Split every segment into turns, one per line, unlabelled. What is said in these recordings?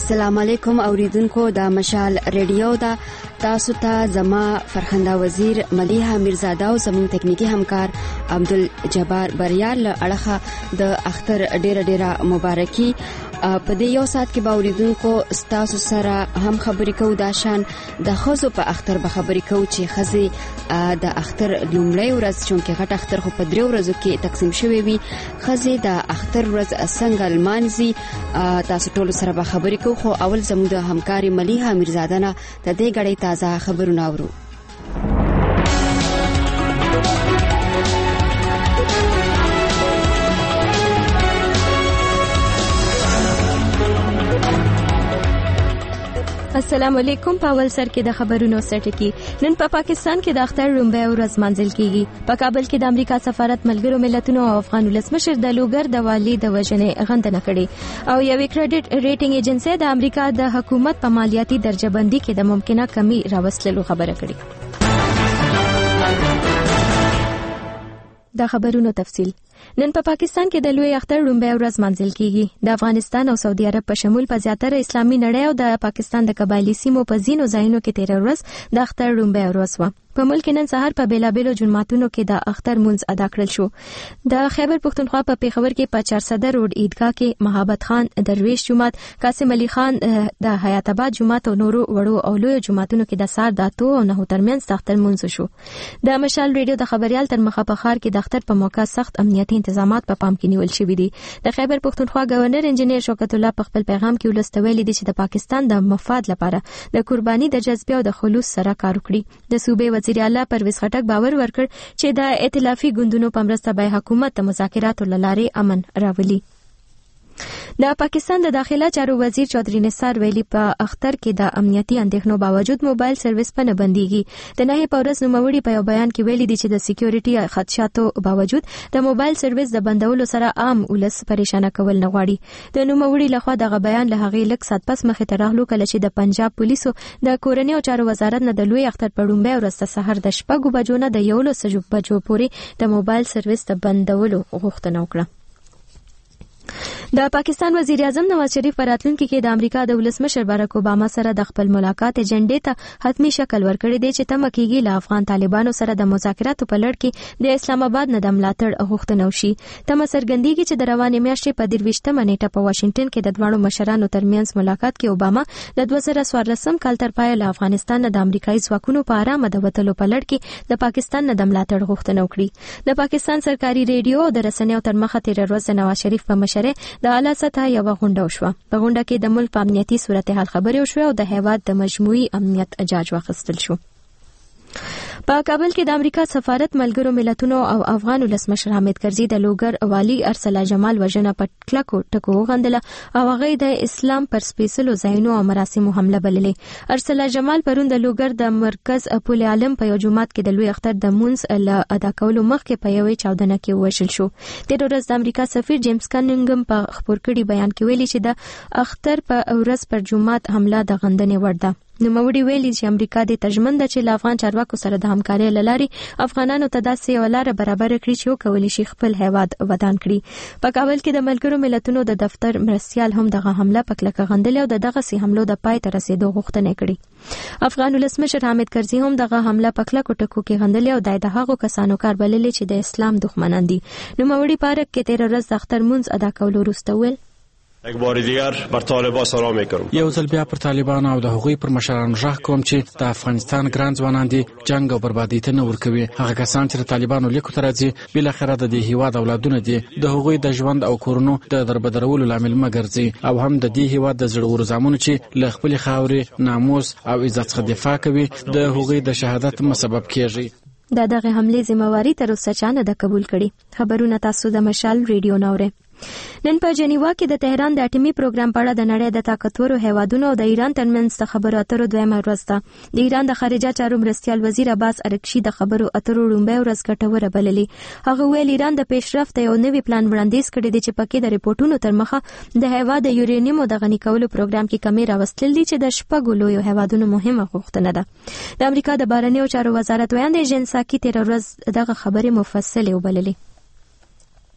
السلام علیکم اوریدونکو د مشال ریډیو دا تاسو ته زما فرخنده وزیر ملیحه میرزاده او زموږ تکنیکی همکار عبدالجبار بریال اړخه د اختر ډیره مبارکي په دې یو ساعت کې به اوریدونکو تاسو سره هم خبرې کوو د شان د خزو په اختر به خبرې کوو چې خزي د اختر لومړی ورځ چونکه غټ اختر خو په 3 ورځو کې تقسیم شوی وي خزي د اختر ورځ څنګه المانزي تاسو ټول سره به خبرې کوو خو اول زموږ د همکاري ملیحه میرزاده نه د دې غړې تازه خبرونه اورو.
السلام علیکم. په اول سر کې د خبرونو سرټکی. نن په پاکستان کې د اختر لومړی ورځ منځل کیږي. په کابل کې د امریکا سفارت ملګرو ملتونو او افغان ولسمشر د لوګر د والی د وژنې غندنه کړې او یوې کریډټ ریټینګ ایجنسی د امریکا د حکومت په مالیاتي درجه بندي کې د ممکنه کمی راوستلو خبره کړې. د خبرونو تفصیل. نن په پاکستان کې د لوی اختر لومړی ورځ منځل کیږي. د افغانستان او سعودي عرب په شمول په زیاتره اسلامي نړۍ او د پاکستان د قبایلی سیمو په ځینو ځایونو کې 13 ورځ د اختر لومړی ورځ و. په ملک نن سهار په بیلابیلو جمعاتونو کې د اختر منځ ادا کړل شو. د خیبر پختونخوا په پیښور کې په 400 روډ عیدګاه کې محبت خان درویش جمعات، قاسم علي خان د حیات آباد جمعات او نورو وړو او لوی جمعاتونو کې د سار د 2 او 9 ترمنځ د اختر منځ شو. د مشال ریډیو د خبريال تر مخه په ښار کې د اختر په موقع سخت امنیتي تنظیمات په پام کې نیول شوي دي. د خیبر پختونخوا گورنر انجنیر شوکت الله په خپل پیغام کې ولستویل دي چې د پاکستان د مفاد لپاره د قرباني د جذبې او د خلوص سره کار وکړي. د صوبې وزیر اعلی پرویز خټک باور ورکړ چې د ائتلافي ګوندونو په مرسته به حکومت د مذاکراتو لارې امن راولي. د پاکستان د داخله چارو وزیر چودھری نثار ویلي په اختر کې د امنیتي اندېښنو باوجود موبایل سرویس په نه بنديږي. د نه پورس نوموړي په یو بیان کې ویلي دي چې د سکیورټي خدشاتو باوجود د موبایل سرویس د بندولو سره عام ولس پریشان کول نه غواړي. د نوموړي لخوا دغه بیان له هغې لږ سات پس مخې ته راغلو کله چې د پنجاب پولیسو د کورنۍ او چارو وزارت نه د لوی اختر په لومړۍ ورځ د سحر د 6 بجو نه د 11 بجو پورې د موبایل سرویس د بندولو غوښتنه وکړه. د پاکستان وزیر اعظم نواز شریف په راتلونکي کې د امریکا د ولسمشر باراک اوباما سره د خپل ملاقات ایجنډې ته حتمی شکل ورکړی دی چې تمه کېږي له افغان طالبانو سره د مذاکراتو په لړ کې د اسلام آباد نه د ملاتړ غوښتنه وشي. تمه څرګندېږي چې د روانې میاشتې په 23 نیټه په واشنگټن کې د دواړو مشرانو ترمنځ ملاقات کې اوباما د 2014 کال تر پایه له افغانستان نه د امریکایي ځواکونو په آرامه د وتلو په لړ کې د پاکستان نه د ملاتړ غوښتنه وکړي. د پاکستان سرکاري ریډیو او د رسنیو تر مخه 13 ورځې نواز شریف په مشرۍ د اعلی سطح یو غونډه وشوه. په غونډه کې د ملک په امنیتي صورتحال خبرې وشوې او د هیواد د مجموعي امنیت جاج واخیستل شو. په کابل کې د امریکا سفارت ملګرو ملتونو او افغان ولسمشر حامد کرزي د لوګر والی ارسلا جمال وژنه په کلکو ټکو غندله او هغه د اسلام پر سپیڅلو ځایونو او مراسمو حمله بللې. ارسلا جمال پرون د لوګر د مرکز پل عالم په یو جمعات کې د لوی اختر د منځ له ادا کولو مخکې په یوې چاودنه کې وژل شو. د ورځ د امریکا سفیر جیمز کنینګم په خبر کړي بیان کې ویلي چې د اختر په ورځ پر جمعات حمله د غندنې وړ ده. نوموړي ویلي چې امریکا د ترجمن د چې افغان چارواکو سره د همکارۍ لاري افغانانو ته داسې ولاره برابر کړی چې وکولي شي خپل هیواد ودان کړي. په کابل کې د ملګرو ملتونو د دفتر مرستيال هم دغه حمله په کلکه غندلې او دغه سي حملو د پای ته رسیدو غوښتنه کړې. افغان ولسمشر حامد کرزي هم دغه حمله په کلکو ټکو کې غندلې او د هغو کسانو کار بللې چې د اسلام دښمنان دي. نوموړي پارک کې 13 ورځ د اختر منځ ادا کولو وروسته ویل
یک بار دیگر بر طالبان سلام میکنم.
یو ځل بیا پر طالبان او د هغوی پر مشرانو ژغ کوم چې د افغانستان ګران ځوانان دي جنگ او بربادي ته نه ورکوي. هغه کسان چې د طالبانو لیکو ته راځي بل اخره د دې هیواد اولادونه دي. د هغوی د ژوند او کورونو د دربدرولو لامل مګرځي او هم د دې هیواد د زړورو زامنو چې له خپل خاورې ناموس او عزت څخه دفاع کوي د هغوی د شهادت مسبب کیږي.
دغه حمله ذمہواری تر اوسه چا نه د قبول کړي. خبرونه تاسو د مشال ریډیو نوره. نن په جنیوا کې د تهران د اټومي پروګرام په اړه د نړۍ د طاقتورو هیوادونو او د ایران ترمنځ د خبرو اترو دویمه ورځ ده. د ایران د خارجه چارو مرستیال وزیر عباس ارکشي د خبرو اترو لومړی ورځ ګټوره بللې. هغه ویل ایران د پیشرفت یو نوی پلان وړاندیز کړی دی چې پکې د ریپورتونو تر مخه د هیواد د یورانیم د غني کولو پروګرام کې کمی راوستل دي چې د شپږو لویو هیوادونو مهمه غوښتنه ده. د امریکا د بهرنیو چارو وزارت ویاند جن ساکي 13 ورځ دغه خبرې مفصله وبللې.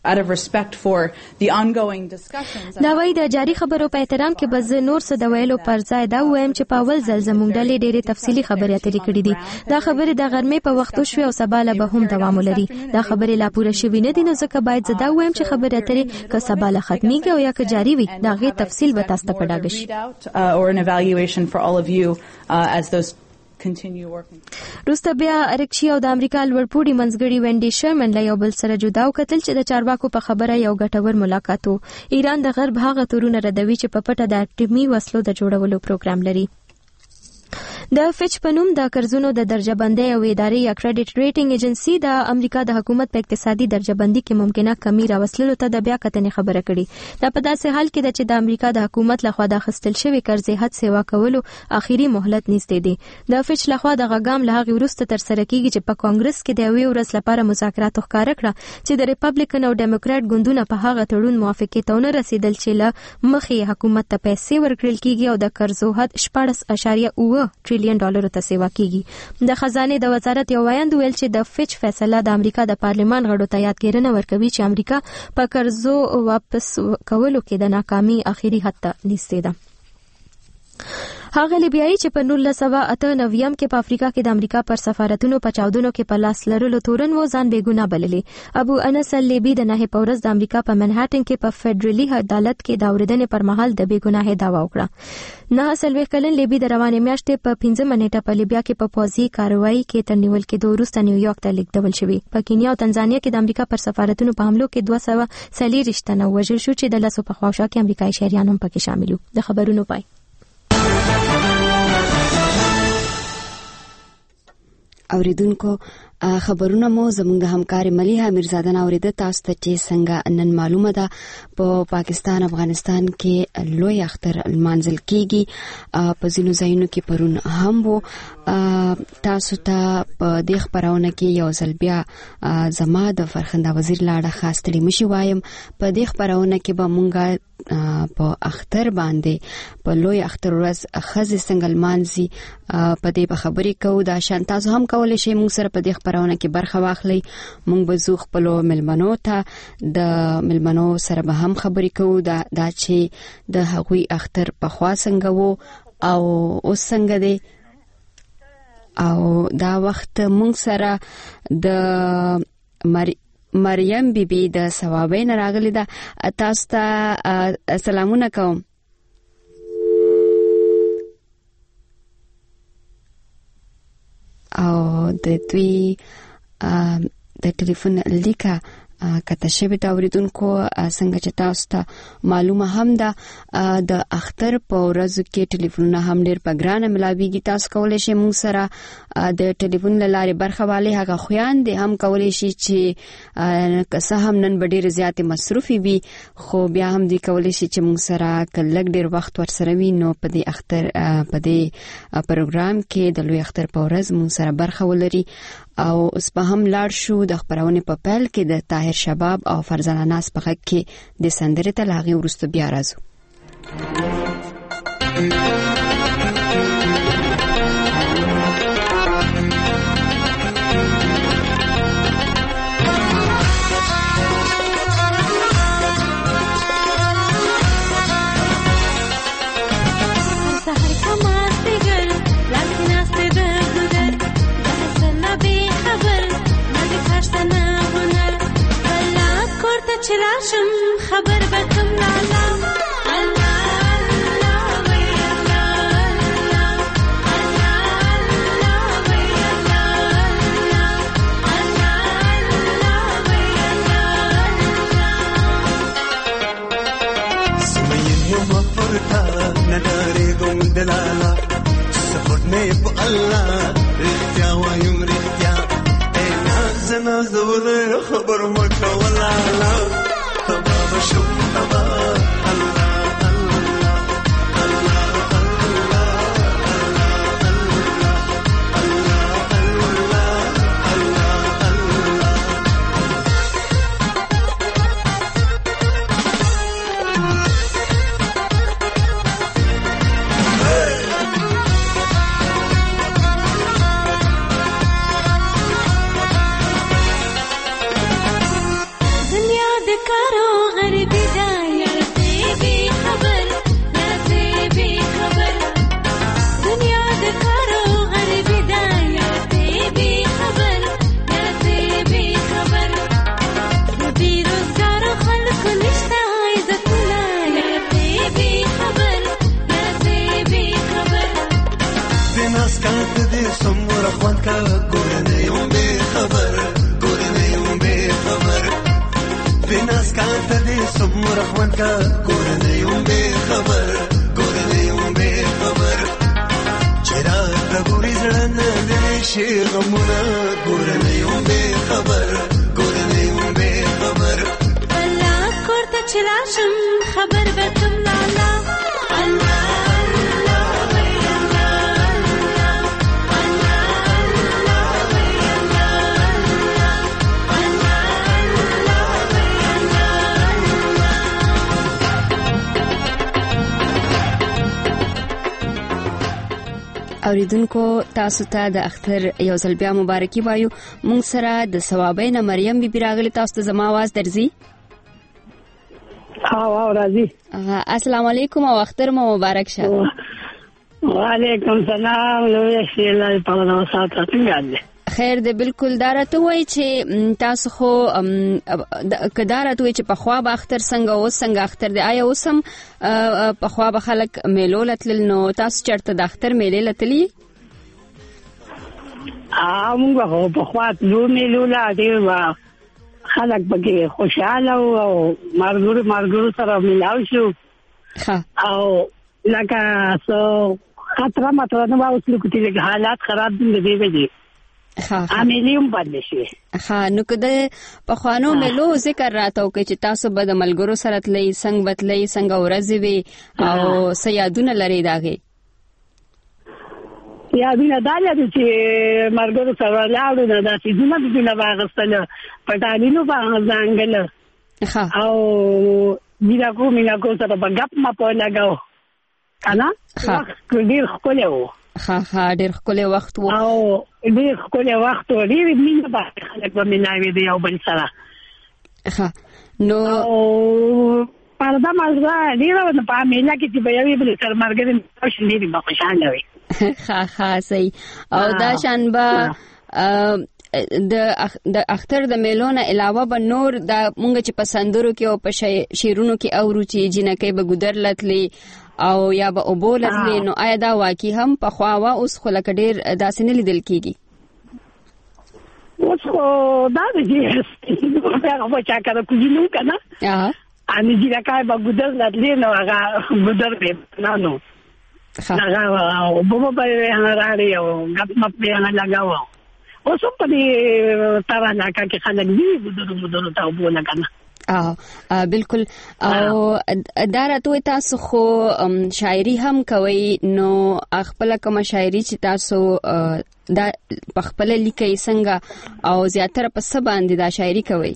out of respect for the ongoing discussions.
دا وایي د جاري خبرو په احترام کې به زه نور څه د ویلو پر ځای دا وایم چې په اول ځل زموږ ډلې ډېرې تفصیلي خبرې اترې کړې دي. دا خبرې د غرمې په وخت وشوې او سبا له به هم دوام ولري. دا خبرې لا پوره شوې نه دي، نو ځکه باید زه دا وایم چې خبرې اترې که سبا له ختمېږي او یا که جاري وي د هغې تفصیل به تاسو ته په ډاګه شي.
Or an evaluation for all of you as those continue working.
روسته بیا ارکشي او د امریکا لوړپوړي منځګړي وینډي شرمن له یو بل سره جدا وکتل چې د چارواکو په خبره یو ګټور ملاقات و. ایران د غرب هغه تورونه ردوي چې په پټه د اټومي وسلو د جوړولو پروګرام لري. د فچ په نوم د قرضونو د درجه بندۍ او ادارې یا کریډټ ریټینګ ایجنسی د امریکا د حکومت په اقتصادي درجه بندۍ کې ممکنه کمی راوستلو ته د بیا کتنې خبره کړې. دا په داسې حال کې ده چې د امریکا د حکومت لخوا د اخیستل شوی قرضې حد سیوا کولو اخیری مهلت نږدې دی. د فچ لخوا د غاګام له هغې وروسته ترسره کیږي چې په کانګرس کې د یوې ورځ لپاره مذاکرات ښکاره کړه چې د ریپبلیکن او ډیموکرات ګوندونه په هغه تړون موافقې ته ونه رسیدل چې له مخې حکومت ته پیسې ورکړل کیږي او د قرضو حد 14.9 ټریلیون ډالرو ته سیوا کیږي. د خزانه د وزارت یو وایند ویل چې د فچ فیصله د امریکا د پارلمان غړو ته یادګیرنه ورکوي چې امریکا په قرضو واپس کولو کې د ناکامۍ اخیری حد ته نږدې ده. هغه لیبیایي چې په 1998 کې په افریقا کې د امریکا پر سفارتونو په چاودنو کې په لاس لرلو تورن و ځان بې ګناه بللی. ابو انس اللیبي د نهه په ورځ د امریکا په منهټن کې په فدرالي عدالت کې د اورېدنې پر مهال د بې ګناهۍ دعوا وکړه. 9 کلن لیبي د روانې میاشتې په 15 منېټه په لیبیا کې په پوځي کاروایی کې تر نیول کېدو وروسته نیویارک ته لیږدول شوی. په کینیا او تنزانیا کې د امریکا پر سفارتونو په حملو کې 240 تنه وژل شو چې د لاسو په خواوشا کې امریکایي شهریان هم پکې شامل وو. د خبرونو پای.
اوریدونکو خبرونه مو زموږ د همکار ملیحه میرزاده اوریده. تاسو ته چې څنګه نن معلومه ده په پاکستان افغانستان کې لوی اختر المنزل کیږي. په ځینو ځایونو کې پرون هم وو. تاسو ته په دې خبرونه کې یو ځل بیا زما د فرخنده وزیر لاړه خاص تلی مشي وایم. په دې خبرونه کې به مونږه په اختر باندې په لوی اختر ورځ خزې څنګه المانزي په دې په خبرې کوو. دا شان تاسو هم کولای شئ مونږ سره په دې خبرونه کې برخه واخلئ. مونږ به زو خپل ملمنو ته د ملمنو سره به هم خبرې کوو دا چې د هغوی اختر په خوا څنګه وو او اوس څنګه دی. او دا وخت مونږ سره د مریم بیبي د ثوابین راغلی ده. تاسو ته سلامونه کوم. او د دوی د ټلیفون لیکه کته شوی دا اوریدونکو څنګه چې تاسو ته معلومه هم ده د اختر په ورځو کې ټلیفونونه هم ډېر په ګرانه ملاویږي. تاسو کولای شئ موږ سره د ټلیفون له لارې برخه والی هغه خویندې هم کولای شي چې که څه هم نن به ډېرې زیاتې مصروفې وي خو بیا هم دوی کولای شي چې موږ سره که لږ ډېر وخت ورسره وي نو په دې اختر په دې پروګرام کې د لوی اختر په ورځ موږ سره برخه ولري. او اوس په هم لاړ شو د خبرونه په پیل کې د طاهر شباب او فرزانه ناس په غږ کې د سندرې ته لاغي ورستو بیا راځو.
چراشم خبر بکم لالا نداري قوم دلالا سفرني بالله رختيا ويوم رختيا انا زنازة ولا خبر مكة ولا لا طباب شو طباب الله عمر خوان کا کورنۍ هم بې خبر کورنۍ هم بې خبر چې راته ګوري زړه نه لري شي غمونه کورنۍ هم بې خبر کورنۍ هم بې خبر
الله کور ته چې راشم خبر به کوم لالا الله
اوریدونکو تاسو ته د اختر یو ځل بیا مبارکي وایو. مونږ سره د ثوابین مریم بی بی راغلی. تاسو ته زما आवाज درځي؟
ها راځي.
السلام علیکم او اختر مو مبارک شه.
وعلیکم السلام. لوی شي الله په واسطه څنګه
خیر دې بالکل دارته وای چې تاسو خو کدارته وای چې په خوا به اختر څنګه او څنګه اختر دی آیا اوسم په خوا به خلک میلو لتل نو تاسو چرته د اختر میلې لتلی؟
موږ په خوا نو میلو لا دی خلک پکې خوشاله او مرګورو سره ملاو شو. او لکه څو خطر ماته نو اوسلو کې حالات خراب دي دی امیلیوم بدل شي.
نو کده په خوانو ملو ذکر راتاو کې چې تاسو به د ملګرو سره تلې څنګه بتلې څنګه ورځې وي او سیادونه لري داغه
یادونه دالې چې ملګرو سره لاړو نه داسې دونه واغستل پټالینو باندې ځانګل او میرا کو سره په غپ ما په لګاو کنه ډیر خپل وو. ډیر
خپل وخت وو
او ډیر خپل وخت وو ډیر مینه به خلک به ملاوي دی او بل سره
نو
پردا مالګه ډیر په میلا کې چې به یوې بل سره مرګ دې خوشاله دي به خوشاله وي.
صحیح. او دا شان به د اختر د میلونه علاوه به نور د مونږ چې پسندرو کې او په شیرونو کې اورو چې جنکې به ګدر لتلې او یا به اوبولتلې نو آیا دا واقعي هم په خواوا اوس خو لکه ډیر داسې نه لیدل کیږي؟
اوس خو دا دی چې هغه چا کړه کوجینو کنه ان جنکې به ګدر لتلې نو هغه ګدر به نه هغه وبو به راړي او غپ مپ به لګاو اوس په دې ترانه کې خلک دی ګدر ته وبول کنه.
بالکل. او دارته تاسو خو شاعري هم کوي نو خپل کوم شاعري چې تاسو د خپل لیکي څنګه او زیاتره په څه باندې دا شاعري کوي؟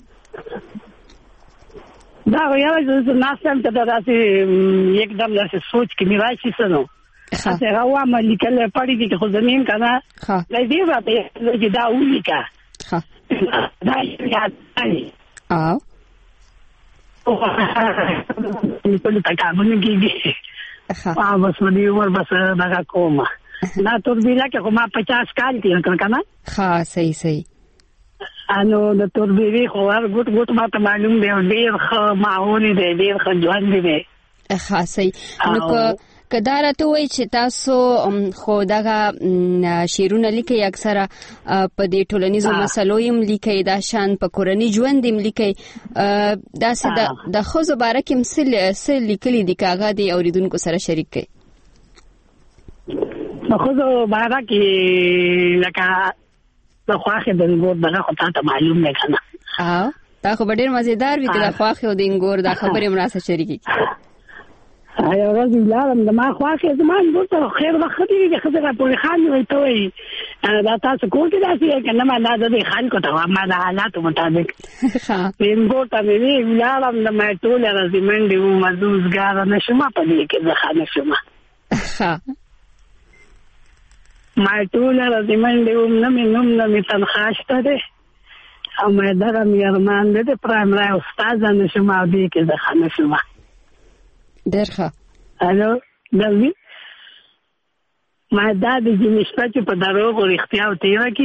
دا یو څه ناسم ته داسې एकदम داسې سوچ کې میراشي سنو هغه وامه لیکل پړې کې خو زمين کنه لږ دی راته چې دا ولیکا دا یاد دی په تکابل کې بس مې ور بس دا کومه لا توربیلا کې کومه 50 کال کې کنه
صحیح
انو د توربیری خو ګوت ماته معلوم دی ډیر ښه معاون دی ډیر ښه ځوان دی
صحیح. نو کدارته وای چې تاسو خو دغه شیرونه لیکي اکثره په دې ټولنیزو مسلو یې لیکي دا شان په کورنۍ ژوند یې لیکي دا سده د خو زبره کې مسل لیکلي دي کاغه دی اوریدونکو سره شریک کړي.
خو زبره کې لکه د خواخې د انګور دغه خو ته معلوم نه کنه
دا خو ډېر مزیدار وي د خواخې او د انګور دا خبره مراسته شریکي.
ایا ورځ لارم د ما خواخې زمان ورته خیر وخت دی چې خزر په خان وي ته وي دا تاسو کوم کې داسې کنه ما دا د خلکو ته ما د حالات مطابق انګور ته وی لارم د ما ټول راځي منډي و مزوزګار نشم په دې کې ځخه نشم ما ټول راځي منډي و نه مې تنخواشته ده او ما درم یارمان دې پرایمري استاد نشم او دې کې ځخه نشم
درخه.
الو دلوي ما دا د جنسپا چې په دروغ او اختیار تیرا کی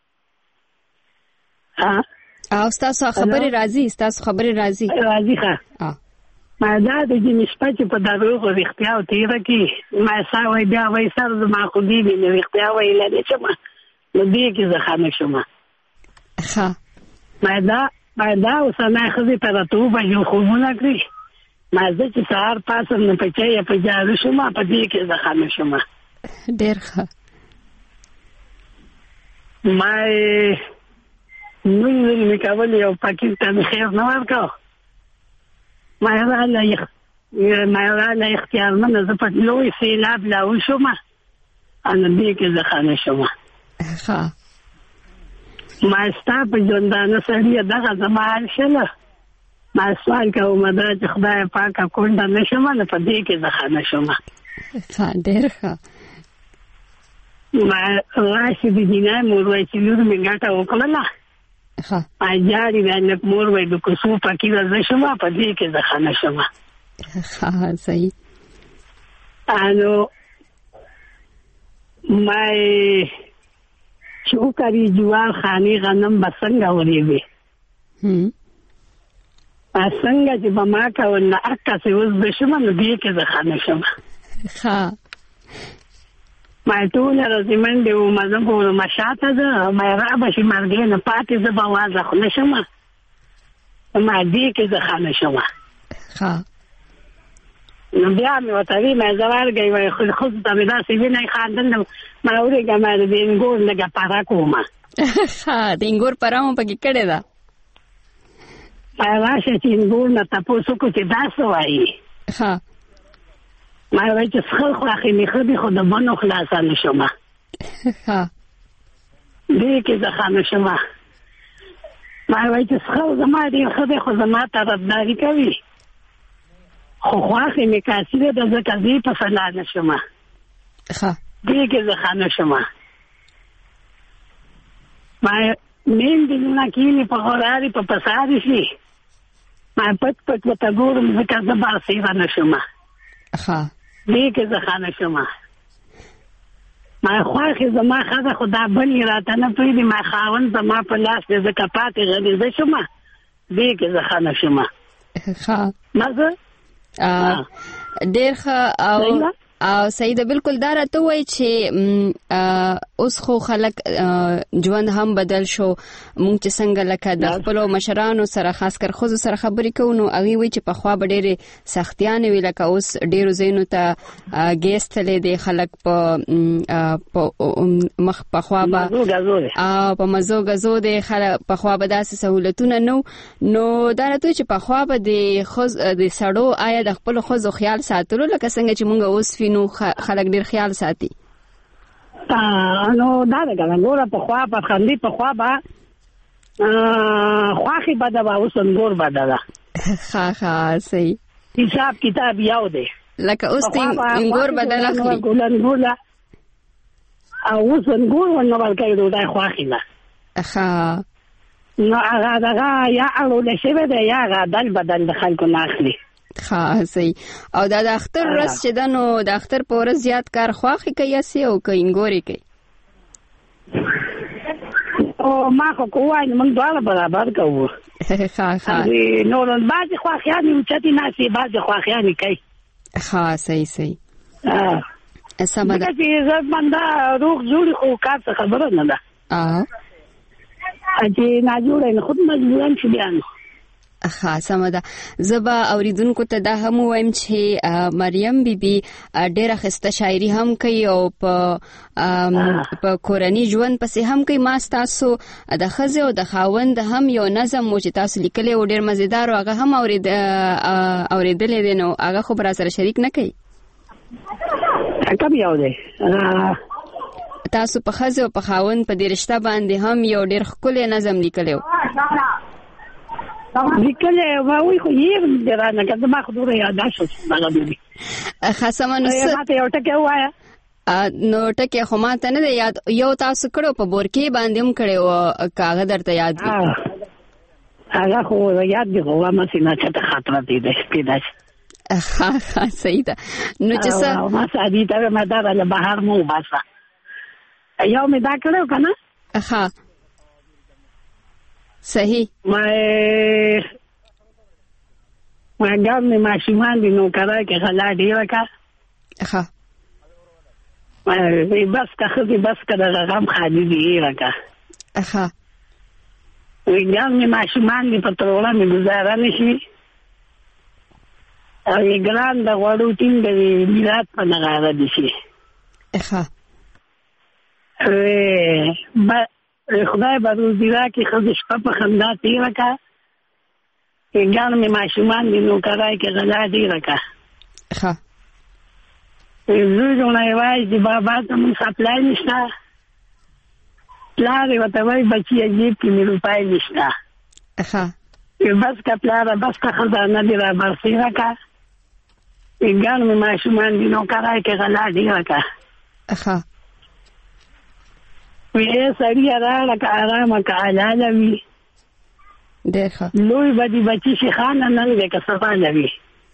او تاسو خبره راځي ښه
ما دا د جنسپا چې په دروغ او اختیار تیرا کی ما ساوي بیا وای سر ما خو دې نه اختیار وای لږه چې ما دې کې ځخه نشم ما دا اوس نه خزي ته راته به یو خوونه کړی ما زه چې سهار پاسم نه په چای په جارو شوم په دې کې زه خانه شوم.
ډېر ښه.
ما نوې مې کول یو پاکټ ته خیر نه ورکاو. ما راله اختیار منه زه په لوی سیلاب لاول شوم ان دې کې زه خانه شوم.
ښه.
ما ستا په ژوندانه سړي دغه زما حال شله. ما سوال کوم دا چې خدای پاکه کونډه نشم نه په دې کې زه خانه شوم.
ښه ډېر ښه.
ما راشي د دینه مور وای چې لور مې ګټه وکړله.
ښه.
ما جاري باندې مور وای د کوڅو پکې زه شوم په دې کې زه خانه شوم.
ښه صحیح.
انو ما چوکاری جوار خانی غنم بسنګ ورېږي. څنګه چې به ما کول نه اکا سې اوس به شم نو دې کې زه خانه شم.
ښه.
ما ټوله ورځ منډې وم زه خو ما شاته ده ما رابه شي مرګې نه پاتې زه به وازه خو نه شم ما دې کې زه خانه شم.
ښه.
نو بیا مې ورته وی ما زه ورګی وای خو ښځو ته مې داسې وینی خاندل ما ورېږه ما د انګور لږه پاره کوم.
ښه. د انګور پاره مو پکې کړې ده.
راشه چې انګور نه تپوس وکړو چې دا څه وایي.
ښه.
ما وایي چې څښل خو اخې مې ښه دي خو د بنو خلاصه نه شوم.
ښه.
دې کې زه خانه شوم. ما وایي چې څښل زما ډېر ښه دی خو زما طرفداري کوي خو خواښې مې کاسي دی د ځکه زه په فلا نه شوم.
ښه.
دې کې زه خانه شوم. ما مین دلونه کینی په غراري په پساري شي ما پټ پټ وته ګورم ځکه زه باسي نه شوم.
ښه.
دې کې زه خانه شوم. ما خواښې زما ښځه خو دا بلې راته نه پرېږدي ما خاوند زما په لاس دی ځکه پاتې غریزه شوم. دې کې زه خانه شوم.
ښه.
مزه
ډېر ښه. او سیده بالکل دا راته وایي چې اوس خو خلک ژوند هم بدل شو. مونږ چې څنګه لکه د خپلو مشرانو سره خاص کر ښځو سره خبرې کوو نو هغوی وایي چې پخوا به ډېرې سختیانې وي لکه اوس ډېرو ځایونو ته ګیس تللی دی خلک په مخ پخوا به په مزو غزو دی پخوا به داسې سهولتونه نو دا راته وایي چې پخوا به د سړو آیا د خپلو ښځو خیال ساتلو لکه څنګه چې مونږ اوس نو خلک ډیر خیال ساتي.
نو دا ده کنه ګوره پخوا په خندي پخوا به خواښې بده به اوس انګور بده ده.
ښه صحیح.
حساب کتاب یو دی
لکه اوس انګور بدل اخلي
انګور او اوس انګور ونه ورکوي ډوډۍ خواښې ده.
ښه.
نو هغه دغه یا اړولی شوی دی یا هغه بدل د خلکو نه اخلي.
ښه صحیح. او دا د اختر ورځ چې ده نو د اختر په ورځ زیات کار خواښې کوي هسې او که انګورې کوي؟
ما خو که ووایم موږ دواړه برابر کوو.
ښه.
نور بعضې خواښیانې اوچتې ناستې بعضې خواښیانې کوي.
ښه صحیح. سمه ده.
ځکه چې عزتمنده روغ جوړې خو کار څه خبره نه ده. چې ناجوړی نه خود مجبورن شو بیا نو.
ښه سمه ده. زه به اوریدونکو ته دا هم ووایم چې مریم بیبي ډېره ښایسته شاعري هم کوي او په کورني ژوند پسې هم کوي. ما ستاسو د ښځې او د خاوند هم یو نظم و چې تاسو لیکلی و ډېر مزیدار و هغه هم اورېدلی دی نو هغه خو به را سره شریک نه کوي؟
کوم یو دی؟
تاسو په ښځې او په خاوند په دې رشته باندې هم یو ډېر ښکلی نظم لیکلی و.
لیکلی وایي خو یې درانه که زما خو دومره یاده شو دغه بیبي.
ښه سمه. نو
ماته یو ټکی ووایه.
نو ټکی خو ماته نه دی یاد. یو تاسو کړو په بورکې باندې هم کړی و که هغه درته یاد وي؟
هغه خو یاد دی خو همسې ناچته خاطره پیدا شي.
ښه صحیح ده. نو چې څه
ما سادي ته ما دا له بهر مو وباسه یو مې دا کړو که نه.
ښه صحیح.
ما ګام مې ماشومان دي نوکرای کې غلا ډېره که.
ښه.
بس که ښځې بس که دغه غم خالي دي ایره که.
ښه.
ګام مې ماشومان دي په تروړه مې ګزاره نه شي ګران د غوړو ټیم د میلاد په نغاره دي شي
ښه
خدای به روزي راکړي ښځه شپه په خندا تېره کړه ګڼ مې ماشومان دي نوکرای کې غلا ډېره کړه
ښه
زوی دونه یې وایي چې بابا ته مونږ سپلای نشته پلار یې ورته وایي بچیه جیب کې مې روپۍ نشته
ښه
بس که پلاره بس که خزانه دې را برسېره کړه ګڼ مې ماشومان دي نوکرای کې غلا ډېره کړه
ښه
وی سړی راړه که آرامه که حلاله وي
ډېر ښه
لوی به دې بچي شي خانه نن دی که سبانه وي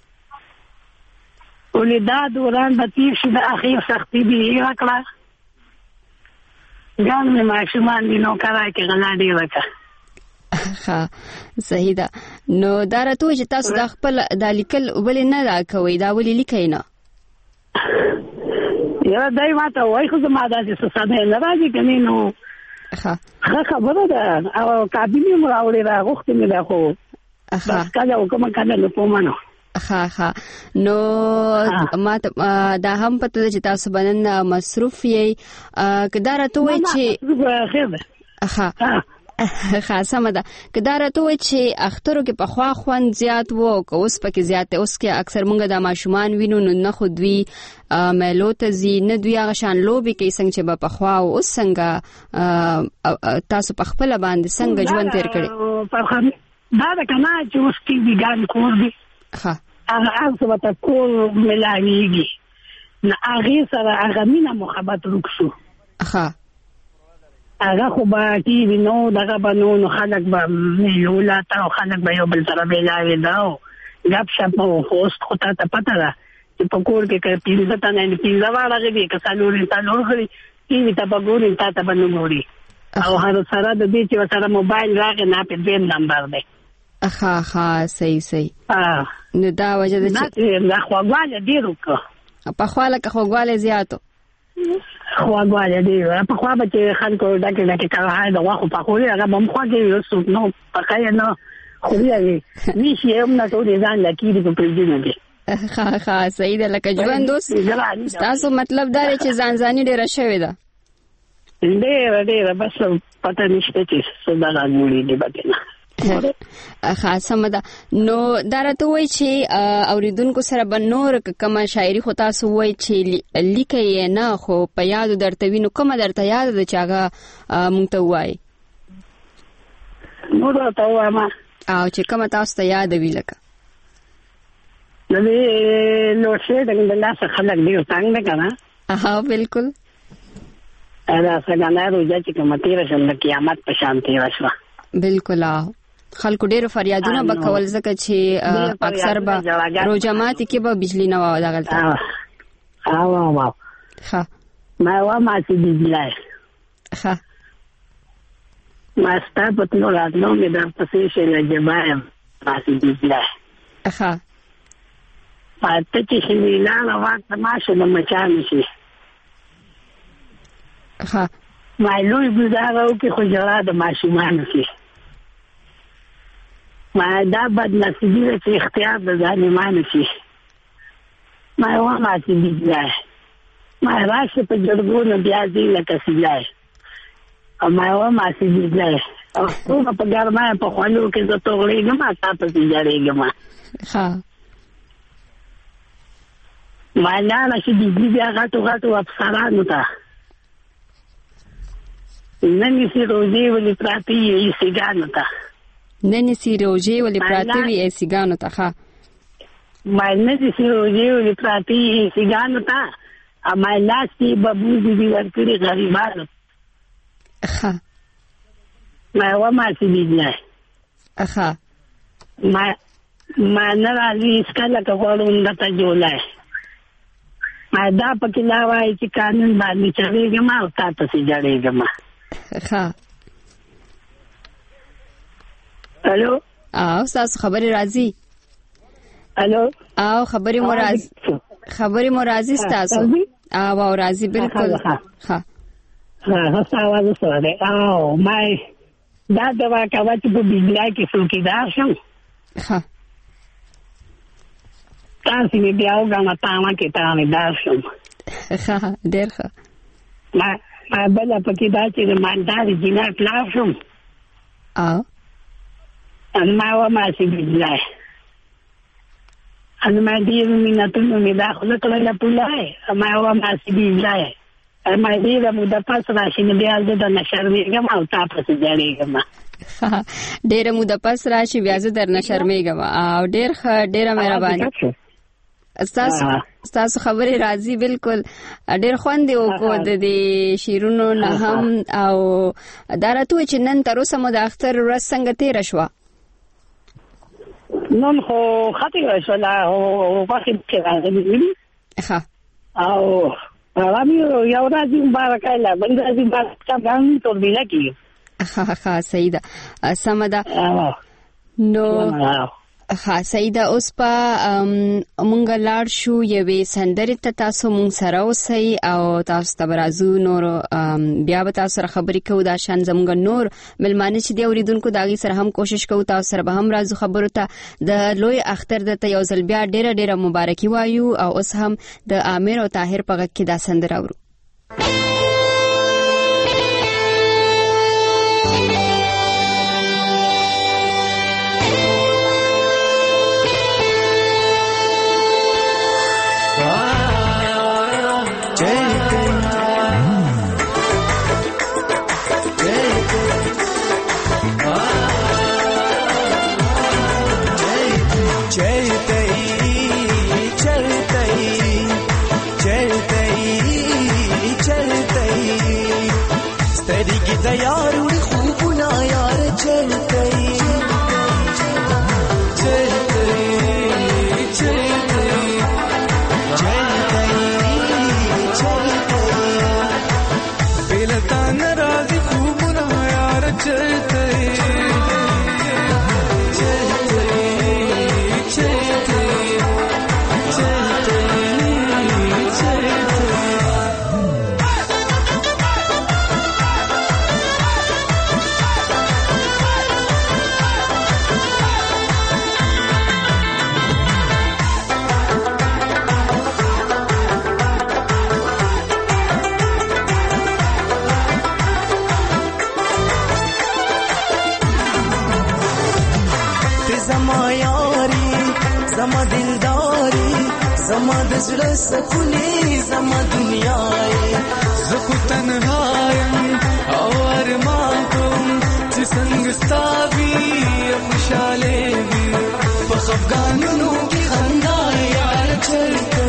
ولې دا دوران به تېر شي د اخیر سختي دې هېره کړه ګڼ مې ماشومان دي نوکرای کې غلا ډېره کړه
ښه صحیح ده نو دا راته وایي چې تاسو دا خپل دا لیکل ولې نه دا کوئ دا ولې لیکئ نه
یاره دی ما ته وایي خو زما داسې څه سمې نه راځي که نه نو ښه خبره ده او کابینې مو راوړې راغوښتې مې ده خو بس کله وکړمه کله نه پومه نو
ښه نو ما دا هم پته ده چې تاسو به نن مصروف یې که دا راته وایي چې ښه سمه ده که دا راته وایي چې اخترو کې پخوا خوند زیات و او که اوس پکې زیات دی اوس کې اکثر مونږ دا ماشومان وینو نو نه خو دوی میلو ته ځي نه دوی هغه شان لوبې کوي څنګه چې به پخوا او اوس څنګه تاسو په خپله باندې څنګه ژوند تېر کړی
دا ده که نه چې اوس ټي وي ګان کور دي
ښه
هغه هر څه ورته کور میلاویږي نو هغې سره هغه مینه محبت ورک شو
ښه
هغه خو به ټي وي نو دغه به نو خلک به میلو لاته او خلک به یو بل سره میلاوېده او ګپ شپ به و خو اوس خو تا ته پته ده چې په کور کې که پنځه تنه پنځه واړه غړي که څلور غړي ټي وي ته به ګوري تا ته به نه ګوري او هر سره د دې چې ورسره موبایل راغی نه په دویم نمبر دی
ښه صحیح نو دا وجه ده چې
دا خواږوالی ډېر وکړه
پخوا لکه خوږوالی زیاتو
خواږوالی ډېر پخوا به چې خلکو ډکې کړهای د غوښو پخولې هغه به هم خوږې وي اوس نو پخه یې نه خوري هغې نیش یې هم نه ټولې ځان لکېږي په فریجونو کې
ښه صحیح ده لکه ژوند اوس ستاسو مطلب دا دی چې ځانځاني ډېره شوې ده
ډېره بس پته نشته چې څه دغه جوړېږي به کې نه
ښه سمه ده نو دا راته وایي چې اوریدونکو سره به نور کومه شاعري خو تاسو وایي چې لیکئ یې نه خو په یادو درته وي نو کومه درته یاده ده چې هغه موږ ته ووایي
نور ورته ووایم
او چې کومه تاسو ته یاده وي لکه
د دې لوډ شیډینګ د لاسه خلک ډېر تنګ دی که نه
بالکل
دا سږنۍ روژه چې کومه تېره شوه د قیامت په شان تېره شوه
بالکل خلکو ډېرو فریادونه به کول ځکه چې اکثر به روژه ماتي کې به بجلي نه وه دغلته
ښه ما وایم چې بجلی
ښه
ما ستا په تلو راتلو مې درپسې شي نجیبه یم ماسې بجلی
ښه
ته چې شمیلانه واک ته ماشه د مچانو شي
ښه
ما لوی ګزاره وکړي خو ژړا د ماشومانو شي ما دا بدنصیبي ده چې اختیار د ظالمانو شي ما وایم چې بجلی ما راشه په جرګونو بیا ځي لکه سیلی او ما وایم چې بجلی او ټوله په ګرمه په خوړو کې زه توغړېږم تا پسې ژړېږم
ښه
ما لاړه چې بجلي بیا غټو افسرانو ته ننیسي روژې ولې پراتې وي ایسېګانو ته
ننیسي روژې ولې پراتې وي ایسېګانو ته ښه
ما ننیسي روژې ولې پراتې وي ایسېګانو ته ما لاس کې ببوزې دي ورکړي غریبانو
ښه
ما وایم چې بجلی
ښه
ما نه راځي هېڅکله که غواړو همدته جولی ما دا پکې لا وایي چې قانون باندې چغېږم او تا پسې جړېږم
ښه
الو
ستاسو خبرې راځي
الو
خبرې مو راځي ستاسو او راځي بالکل ښه
ښه اواز سره دی او ما دا دوا کوه چې په بجلی کې څوکیدار شم
ښه
تاسو می بیا وګڼه تامه کې تامه داسم
ښه ډېر ښه
ما بل پکې دا چې مالدار جنات لاسم ان ما ما سي بيځه ان ما دې ميناتونو می دا خو کله لا پولای ما ما سي بيځه ما دې د مو د پاس راشي نه بیا د نشرمېږم او تاسو جوړېږم
ډېر مو د پاس راشي بیا زه در نشرمېږم او ډېر ډېر مهرباني تاسو خبرې راځي بالکل ډېر خوند دی وکړو د دې شیرونو نه هم او دا راته چې نن تر اوسه مو د اختر ورځ څنګه تېره شوه
نن خو خطي وشوله او وخت چې راغلی
ښه
او رامي یو ورځ مبارکه له بل ورځ مبارکه باندې توربینه کیږي
ښه صحیح ده سمه ده نو ها سیده اوس په مونږ لاړ شو یوې سندرې ته تاسو مونږ سره اوسئ او تاسو ته به راځو نور بیا به تاسو سره خبرې کوو دا شان زموږ نور مېلمانه چې دی اورېدونکو د هغې سره هم کوشش کوو تاسو سره به هم راځو خبرو ته د لوی اختر درته یو ځل بیا ډېره مبارکي وایو او اوس هم د عامر او طاهر په غږ کې دا سندره اورو
سکونی زما دنیای زخو تنهایم او ارمان کوم چې څنګه ستاوي خوشاله وي په خفګانونو کې خندا یار چلته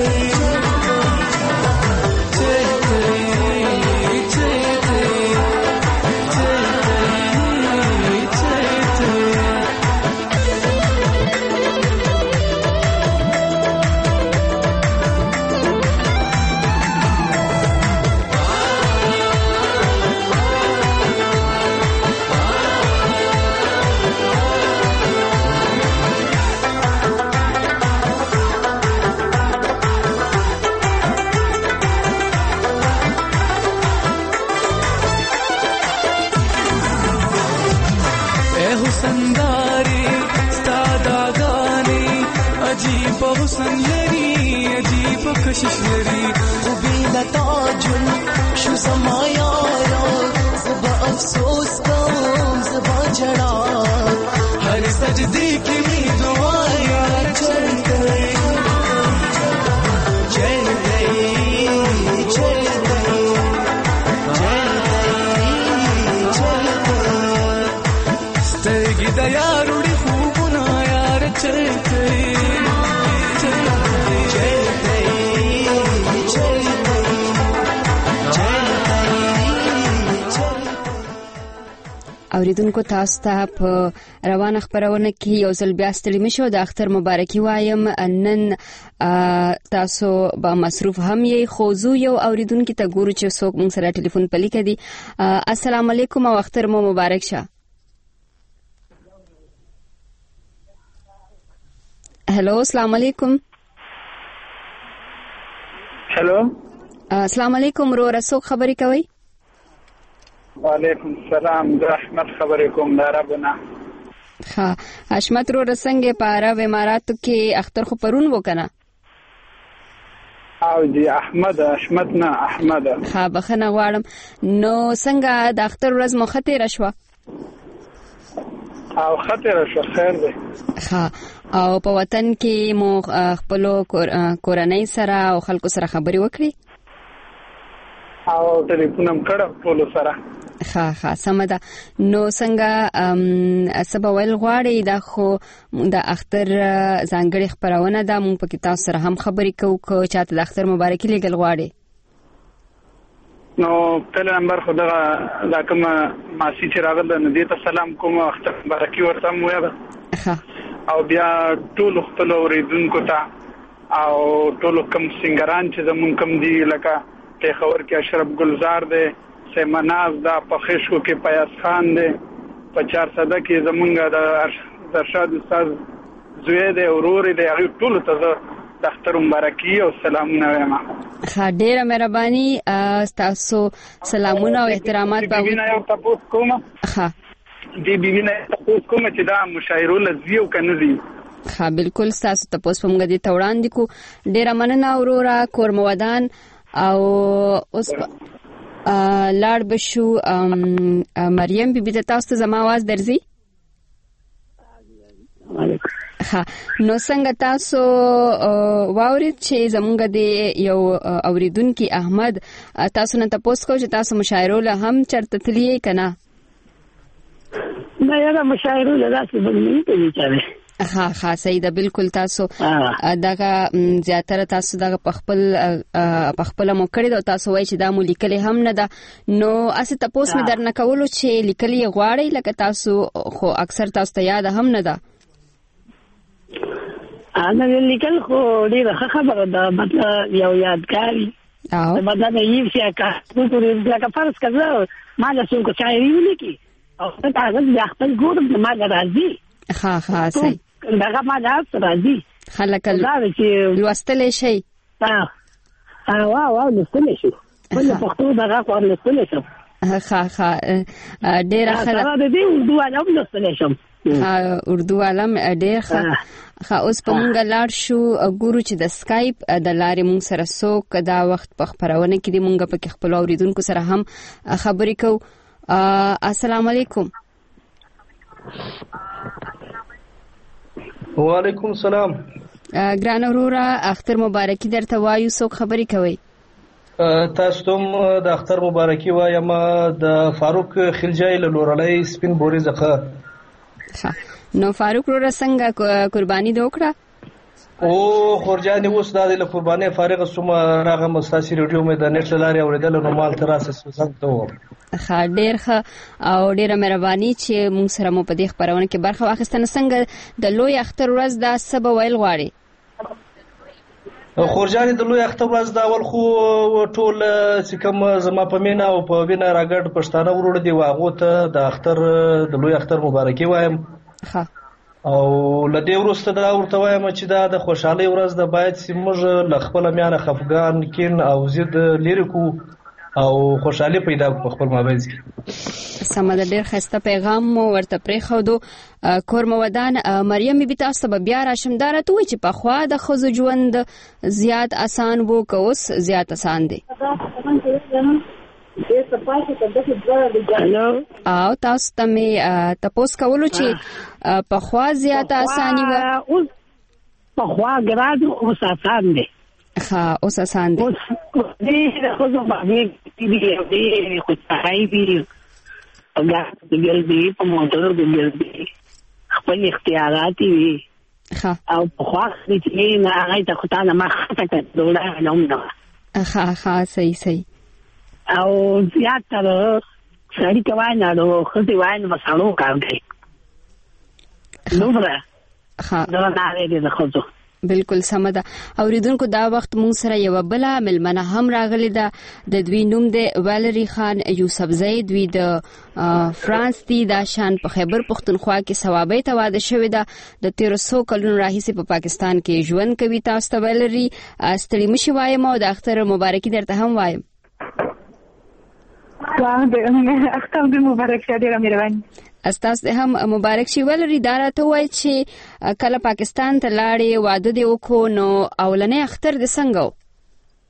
حسن لري عجیب کشش لري خو بلا تاجل شو زما یارا زبا افسوس کوم زبا جڑا هر سجدی کی می دعا یار چل گئی چل گئی چل گئی چل گئی چل گئی سترګې د یاروړي خوبونه یار چل گئی
اوریدونکو تاسو ته په روانه خبرونه کې یو ځل بیا ستړي مشو د اختر مبارکي وایم نن تاسو به مصروف هم یې خوځو یو اوریدونکو ته ګورو چې څوک موږ سره ټلیفون پلی کړي السلام علیکم او اختر مو مبارک شه هلو السلام علیکم
هلو
السلام علیکم رو رسو خبرې کوي
وعلیکم السلام رحمت خبرې کوم داربنا
ها حشمت رو رسنګ په عرب اماراتو کې اختر خو پرون وکنه
او جی احمد نه احمد.
ها بخنه غواړم. نو څنګه د اختر ورځ مو خطر شوه؟
او خطر شو خیر دی.
ها او په وطن کې مو خپل کورنۍ سره او خلکو سره خبرې وکړي؟
او ټلیفون هم کړم ټول سره.
ها سم ده. نو څنګه سبا ویل غواړي دا خو د اختر ځانګړي خبرونه ده، مونږ په کتاب سره هم خبرې کوو چې د اختر مبارکي لګل غواړي.
نو په نمبر خدای دا کوم ماسي چې راغله نو دې ته سلام کوم، اختر مبارکي ورته مو یا او بیا ټول خپل اوریدونکو ته او ټول کوم سنگران چې زمون کوم دی لکه پیښور کې اشرف گلزار دی، سیمناز دا په خشو کې پیاس خان دی، په 400 کې زمونږ د ارشاد استاد زوی دی اورور دی، هغه ټول ته د اختر مبارکي او سلامونه وایم.
ډیره مهرباني، تاسو سلامونه او احترامات به
وینم. یو تاسو کوم دی بینه تاسو کوم چې دا مشاعره لزیو کنه دی.
ها بالکل تاسو تاسو په موږ دي توړاندې کو. ډیره مننه اورورا کورمودان او اوس لاړ بشو مریم بیبي ته تاسو زما आवाज درځي؟ ها نو څنګه تاسو واورید چې زمونږ د یو اوریدونکو احمد تاسو نه تاسو کو چې تاسو مشاعره له هم چرته تلیه کنه؟
نه یاره مشاعره له تاسو باندې ته چاره.
ها صحیح ده. بالکل تاسو دغه زیاتره تاسو دغه پخپل مو کړی دا تاسو وایي چې دا مو لیکلي هم نه ده. نو اسه تاسو مې درنه کولو چې لیکلي غواړي لکه تاسو خو اکثر تاسو ته یاد هم نه ده.
انا لیکل خو ډیره خبره ده، مطلب یو یادګاری او مطلب یې چې لکه فرض کړه ما له څو شاعري ولیکي او تاسو د خپل ګورم ما راځي.
ها صحیح
دغه ما راځي
خلک لوستل شي.
واو لوستل شي ولې پښتو دغه کور لوستل شي.
ها ډیره خلک
دا د اردو علم لوستل شي.
اردو علم ډیر ښه. اوس په مونږ لاړ شو ګورو چې د سکایپ د لارې مونږ سره څوک دا وخت په خبرونه کې دی مونږ په خپل اوریدونکو سره هم خبرې کوو. السلام علیکم.
وعلیکم السلام.
ګران اورورا اختر مبارکي درته وایو، څوک خبرې کوي؟
تاسو ته د اختر مبارکي وایم د فاروق خلجای له لورلای سپین بوري زخه.
نو فاروق ورو څنګه قرباني دوکړه؟
او خورجاني اوس د له قرباني فارغ سوم راغه مستاسي ریډیو مې د نت لاري اوریدل نو مال تراسه څنګه و.
ډیر ښه او ډیره مهرباني چې موږ سره مو په دې خبرونه کې برخه واخیستنه. څنګه د لوی اختر ورځ دا سبا ویل غواړي؟
خورجاني د لوی اختر ورځ دا اول خو ټول چې کوم زما په مینا او په وینا راګړ پښتانه ورور دی واغو ته د اختر د لوی اختر مبارکي وایم.
ها
او لدې ورسته دا ورته وایم چې دا د خوشحالي ورځ د باید سیمه ل خپل میانه خفغان کین او زید لیریکو او خوشحالي پیدا په خپل مابین کې.
سمه ډیر خسته پیغام مو ورته پرې خودو. کورمودان مریم بي تاسو به بیا راشمدار ته وي چې په خوا د خزو ژوند زیات آسان وو که اوس زیات آسان دي؟ او تاسو ته مې تاسو کولو چې په خوا زیات آسانی و؟
په خوا ګراد اوس آسان دي.
ها اوس آسان دي.
دې خو زه باندې دې خو ځای دی او ګل دی په موټر دی خپل اختیارات دي. او په خوا دې نه هغه ته خو تا نه مخ ته دوړه نه.
ها صحیح
او زیاتره سړی کوي نه نو خو دې وای نه وسالو کار کوي. نو دا نه دې خو
بالکل سم ده. اوریدونکو دا وخت مونږ سره یو بل ملمنه هم راغلی ده، د دوی نوم دی والری خان یوسفزی، دوی د فرانس دی، دا شان په خیبر پختونخوا کې ثوابه ته واده شوی ده، د 1300 کلونو راهیسې په پاکستان کې ژوند کوي. تاسو ته والری ستړي مشي وایم او د اختر مبارکي درته هم وایم.
اختر دې مبارک شه. ډیره مهرباني.
استاسو هم مبارک شي. ولري دا ته وای چې کله پاکستان ته لاړې واده دی وکړو نو اولنې اختر د څنګه؟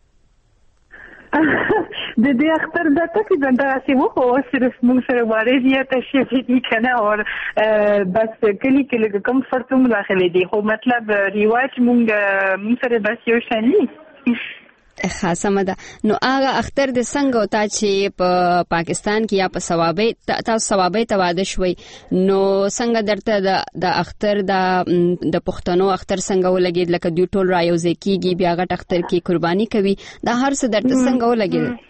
د دې اختر د تقریبا داسې وو خو صرف موږ سره وارد تشریف دي کنه او بس کلی کې کوم فرصت مداخله دي خو مطلب ریواج موږ سره بس یو شانی
خاصه مده. نو هغه اختر د څنګه او تا چې په پاکستان کې یا په ثوابې ته واده شوي نو څنګه درته د اختر د پښتنو اختر څنګه ولګید لکه دوی ټول رايوځي کیږي بیا غټ اختر کې قرباني کوي دا هر څه درته څنګه ولګید؟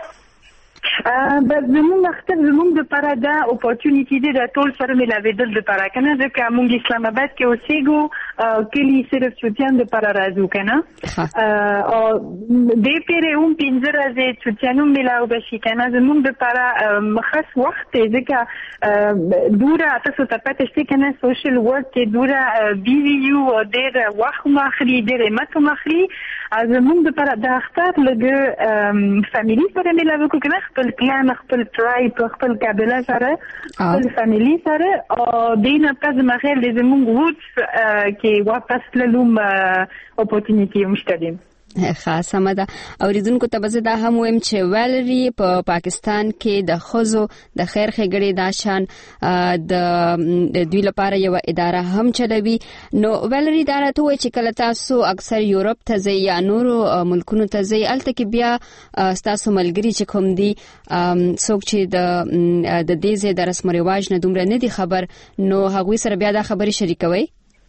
بس زموږ اختر زموږ د لپاره دا اپورتونیټي دی د ټول سره ملاوېدل د لپاره کنه ځکه موږ اسلام آباد کې اوسېږو کلی صرف چوتیان د لپاره راځو کنه او د پیره پنځه ورځې چوتیانو ملاو بشي کنه زموږ د لپاره مخصص وخت دی ځکه دوره تاسو ته پته شته کنه سوشل ورک کې دوره بي یو ډېر وخت مخري ډېر مته مخري زموږ د لپاره د اختر لګ فاميلي سره ملاو کو کنه خپل کلان خپل ټرایب خپل قبیله سره خپل فاميلي سره او دینه پز مخیر د زموږ ووټ کې واپس لوم اپورتونیټي مشتدیم
خاصه مده. اوریدونکو ته به دا هم ویم چې ویلری په پاکستان کې د خزو د خیر ښېګړې دا شان د دوی لپاره یو اداره هم چلوي. نو ویلری دا راته وایي چې کله تاسو اکثر یورپ ته ځئ یا نورو ملکونو ته ځئ هلته کې بیا ستاسو ملګري چې کوم دي څوک چې د دې ځای د رسم و رواج نه دومره نه دي خبر نو هغوی سره بیا دا خبرې شریکوئ؟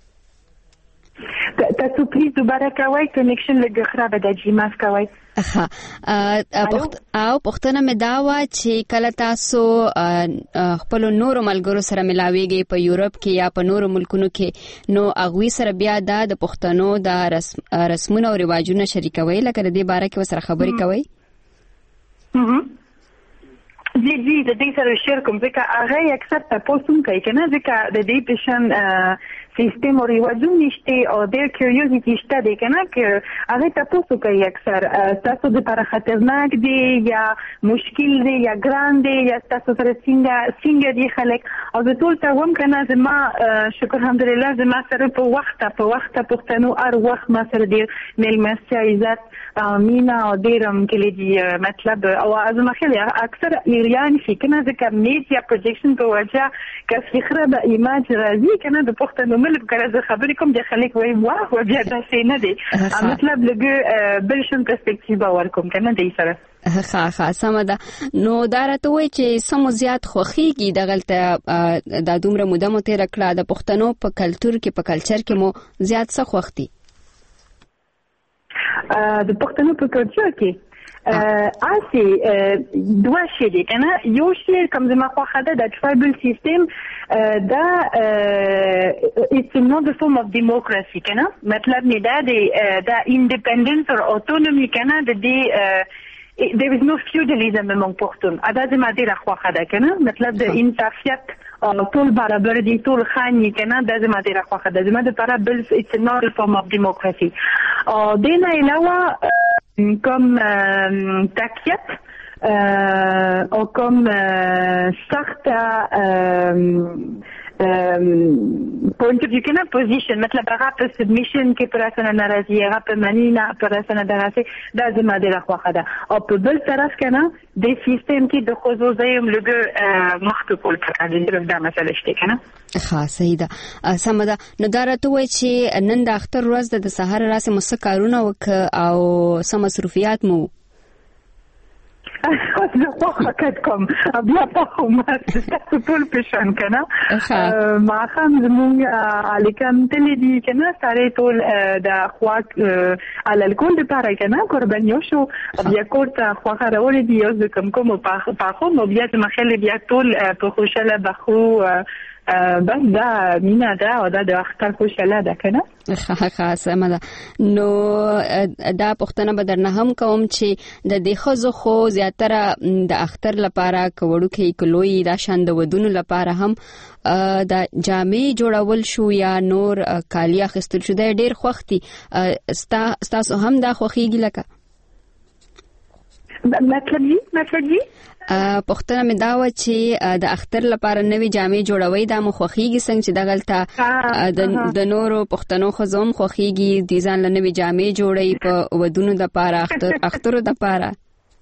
تاسو پلیز دوباره کوئ کنیکشن لږ خرابه ده جی معاف کوئ. او پښتنه مې دا وه چې کله تاسو خپلو نورو ملګرو سره ملاویږئ په یورپ کې یا په نورو ملکونو کې نو هغوی سره بیا دا د پښتنو د رسمونو او رواجونه شریکوئ لکه د دې باره کې ورسره خبرې کوئ؟ جی د دې سره شیر کوم ځکه هغه اکثر تاسو هم کوي کنه ځکه د دې پېشن سیستم او رواجونه نشته او د کیوریوزیټي شته دی کنه چې هغه تاسو کوي اکثر تاسو د لپاره خطرناک دی یا مشکل دی یا ګران دی یا تاسو سره څنګه دی خلک او د ټول ته هم کنه زما شکر الحمدلله زما سره په وخت پښتنو هر وخت ما سره دی ملمسه عزت مینا او دیرم کې دی مطلب او ازما خیلی اکثر ایران شي کنه ځکه میډیا پروجیکشن په وجه کې خراب ایماج راځي کنه د پښتنو ملک کړه خبرې کوم د خلک وای واه بیا دا څه نه دی مطلب لګ بلشن پرسپیکټیو ورکوم کنه دی سره
سمه ده. نو دا راته وایي چې سمو زیات خوښیږي دغلته دا دومره موده مو تېره کړه د پښتنو په کلتور کې په کلچر کې مو زیات څه خوښ دي؟
د پښتنو په کلچر کې دوه شی دي کنه یو شی کوم زما خوښه ده د ټرایبل سیستم دا it's another form of democracy کنه مطلب نه دا د independence or autonomy کنه د دې there is no feudalism among پښتون ادا زما ډیره خوښه ده کنه مطلب د انصافیت او ټول برابر دي ټول خاني کنه د زما ډیره خوښه ده زما د لپاره بل it's another form of democracy او دینه علاوه کوم تاکید او کوم سخت point of view کنه پوزیشن مطلب هغه په سبمیشن کې پرسنه ناراضي هغه په معنی نه پرسنه دراسه د زما ډیره خوښه ده او په بل طرف کنه د سیستم کې د خوځو زیم لګ مخطوط کړل دا مسله شته کنه
خاصه ده سمه ده. نو دا راته وایي چې نن د اختر ورځ د سهار راسه مو څه کارونه وکړه او څه مصروفیات مو
زه خوښه کټ کوم بیا په کومه تاسو ټول پېښان کنه ما هم زموږ الیکم تللی دي کنه ساره ټول د خواک الکول لپاره کنه قربانیو شو بیا کوټه خوخه راولې دی یو کوم په خو بیا د مخله بیا ټول په خوشاله بخو بس دا مینا دا او دا د اختر خوشاله ده کنه
خاصه مده. نو دا پښتنه بدرنه هم کوم چې د دې خزو خو زیاتره د اختر لپاره کوړو کې کلوي دا شاند ودونو لپاره هم د جامې جوړول شو یا نور کالی اخیستل شو د ډیر خوختي تاسو هم دا خوخيږي لکه
مطلب
پښتنه مې دا و چې د اختر لپاره نوې جامې جوړوي دا مو خوښیږي څنګه چې دغلته د نورو پښتنو خزوم خوښیږي د ځان له نوې جامې جوړي په ودونو د لپاره اخترو د لپاره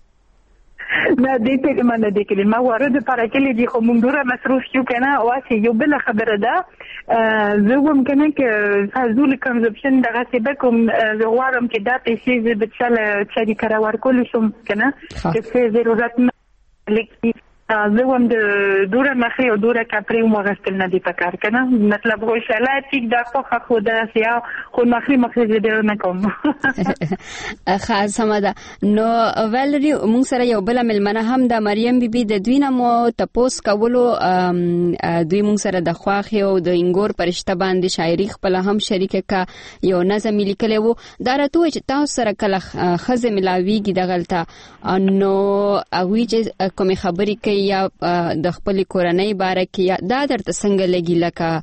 نه دې په مننه دې کې ما ورته لپاره کې دي خو موږ ډوره مصروف یو کنه او چې یو بل خبره ده زه هم کنه کې حضور کنزپشن دغه څه به کوم زه غواړم چې دا پیسې زه به څل چې کار ورکول شم کنه چې څه ضرورت نه لیکي زه هم د دوره مخې او دوره کپړې ومغستل نه دي پکار کنه مطلب خو انشاءالله ټیک دا خو د سیا خو مخې زه ډېر نه کوم
خاص سمدا نو ولري موږ سره یو بل ملمنه هم د مریم بیبي د دوی نه مو تپوس کولو دوی موږ سره د خواخي او د انګور پرشته باندې شاعري خپل هم شریک کا یو نظم لیکلی وو دا راته چې تاسو سره کله خزه ملاویږي د غلطه نو اوی چې کوم خبرې کوي یا د خپل کورنۍ باره کې دا درته څنګه لګي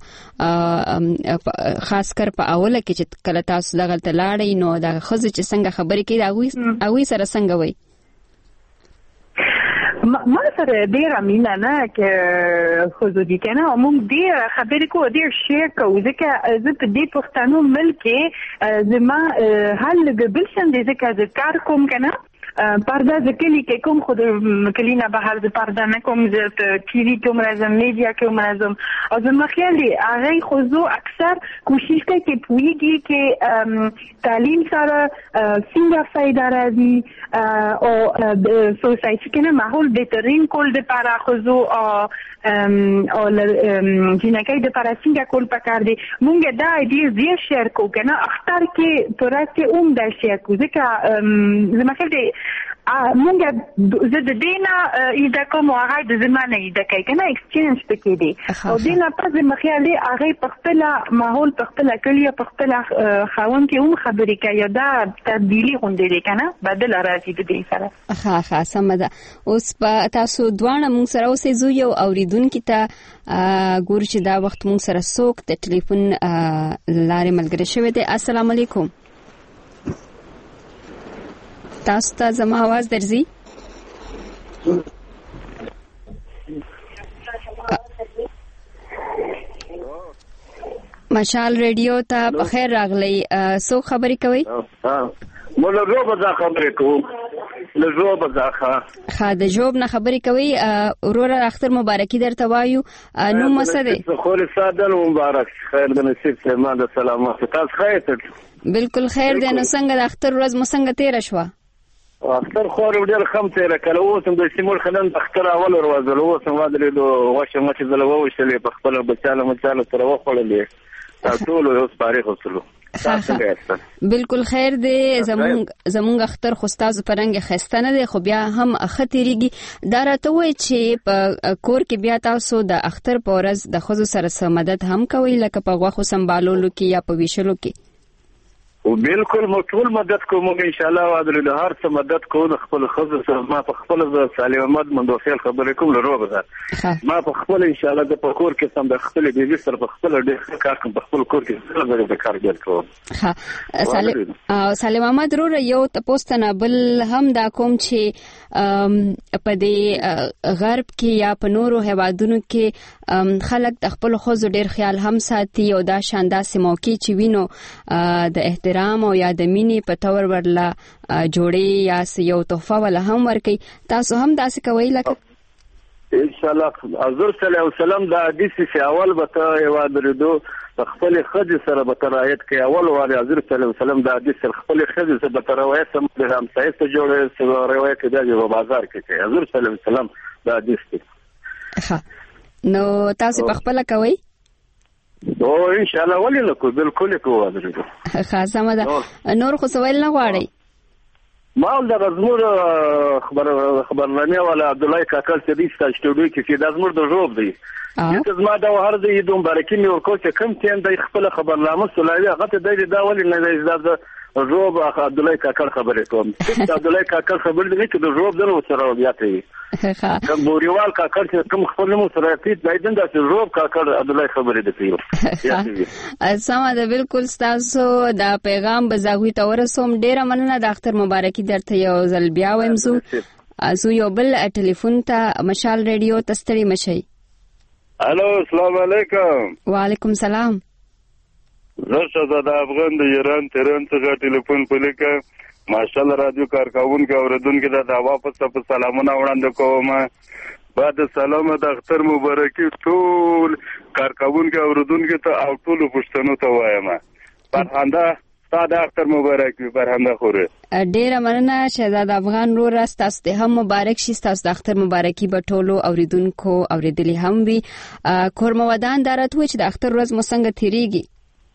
لکه خاص کر په اوله کې چې کله تاسو دغه تلاړی نو دا خزه چې څنګه خبرې کوي دا اوی سره څنګه وای
ما سره ډېر مینه نه کې خو دې کنه موږ ډېر خبرې کوو ډېر شیر کوو ځکه زه په دې پښتنو ملک کې زما حل قبل شم دې ځکه زه کار کوم کنه پرده د کلی کې کوم خود کلینا بهر د پرده نه کوم د ټي وي کوم راځم میډیا کوم راځم او زما خیال دی هغه خو زه اکثر کوشش کوي چې پوهیږي چې تعلیم سره څنګه فائدہ راځي او د سوسایټي کې نه ماحول بهترین کول د لپاره خو زه او جنکای د لپاره څنګه کول پکار دی مونږ دا ایډیا زیات شیر کوو کنه اختر کې پرته دا شیر کوو ځکه زما خیال دی مونږ زه د دینا ایدا کوم هغه د زمانه ایدا کوي کنه ایکسچینج پکې دی او دینا په مخیال دی هغه په خپل ماحول په خپل کلیه په خپل خاون کې هم خبرې کوي دا تبدیلی غونډې دی کنه بدل راځي د دې سره
ها سمده اوس په تاسو دوانه مونږ سره اوسې زو یو اوریدونکو ته ګور چې دا وخت مونږ سره څوک د ټلیفون لارې ملګری شوی دی السلام علیکم تاسو ته زما आवाज درځي مشال ریډیو ته په خیر راغلی سو خبرې کوي
موږ له جوب ځخه خبرې کوو له جوب ځخه
ها د جوب نه خبرې کوي وروره اختر مبارکي درته وایو نو مسده
خو له ساده مبارک خیر د نصیب سلمان د سلامات تاسو خیر
بالکل خیر دی نو څنګه د اختر ورځ مو څنګه تیر شوه
اختر خو ډېر خم تیر کله اوسم د سیمور خلن اختر اول ورځ اوسم وادرې دوه واشه مچ زلوه وشلې په خپل بچاله مچاله تر وخړلې ټول اوس تاریخ وسلو
بالکل خیر دی زمونږ اختر خو ستاسو پرنګ خسته نه دی خو بیا هم اختریږي دا راته وای چې په کور کې بیا تاسو د اختر په ورځ د خزو سره مدد هم کوي لکه په غوښو سمبالولو کې یا په ویشلو کې
او بالکل مټول مدد کوم ان شاء الله وادرې له هر څه مدد کوو خپل خزو سره ما په خپل سالم احمد مندوخیل خبرې کوم له روبه ما په خپل ان شاء الله د پکور کې سم د خپل بیبي سره په خپل ډېر کار کوم په خپل کور کې سره د کار ګر کوم
ها سالم احمد رو یو تاسو نه بل هم دا کوم چې په دې غرب کې یا په نورو هوادونو کې خلک د خپل خزو ډېر خیال هم ساتي او دا شاندار سموکي چې وینو د احترام او یا د مینې په تور ورلا جوړي یا یو تحفه ولا هم ورکي تاسو هم داسې کوي لکه
ان شاء الله حضور صلی الله علیه وسلم دا حدیث چې اول به یو درېدو خپل خځې سره به ترایت کوي اول واره حضور صلی الله علیه وسلم دا حدیث خپل خځې سره به ترایت سم د هم سایت جوړه سره روایت دی په بازار کې کوي حضور صلی الله علیه وسلم دا حدیث دی
نو تاسو په خپل کوي
او ان شاء الله ولې نو بالکل کوو حضرت
خاصه مده نور خو سوال نه غواړي
ما ول د زمور خبرنامه ولا عبد الله کاکل چې د سټډیو کې د زمور د جوب دی چې زما د هر دې دوم برکې مې ورکو چې کم تین د خپل خبرنامه سولوي هغه ته د ولې نه د جوب عبد الله کاکل خبرې کوم چې عبد الله کاکل خبرې دی چې د جوب درو سره بیا کوي کوم بوريوال کاکل چې کوم خپل مو سره پیټ دایدن د جوب کاکل عبد الله خبرې دی کوي
سم ده بالکل تاسو دا پیغام بزاوی ته ورسوم ډیره مننه د اختر مبارکي درته یو ځل بیا وایم زو یو بل ټلیفون ته مشال ریډیو تستړي مشي
الو السلام علیکم
وعلیکم السلام
زه شهزاده افغان د ایران تهران څخه ټلیفون پلیکه
ماشاءالله رادیو کارکونکو اوریدونکو ته واپس په سلامونه وړاندې کوم. بعد سلام د اختر مبارکي ټول کارکونکو اوریدونکو ته او ټول پښتنو ته وایم. فرهنده ستاسو اختر مبارک وي. فرهنده خوره
ډیره مننه شهزاد افغان رور تاسو ته هم مبارک شي. تاسو د اختر مبارکي به ټولو اوریدونکو اوریدلی هم وي. کورمودان درته چې د اختر ورځ مو څنګه تیریږي؟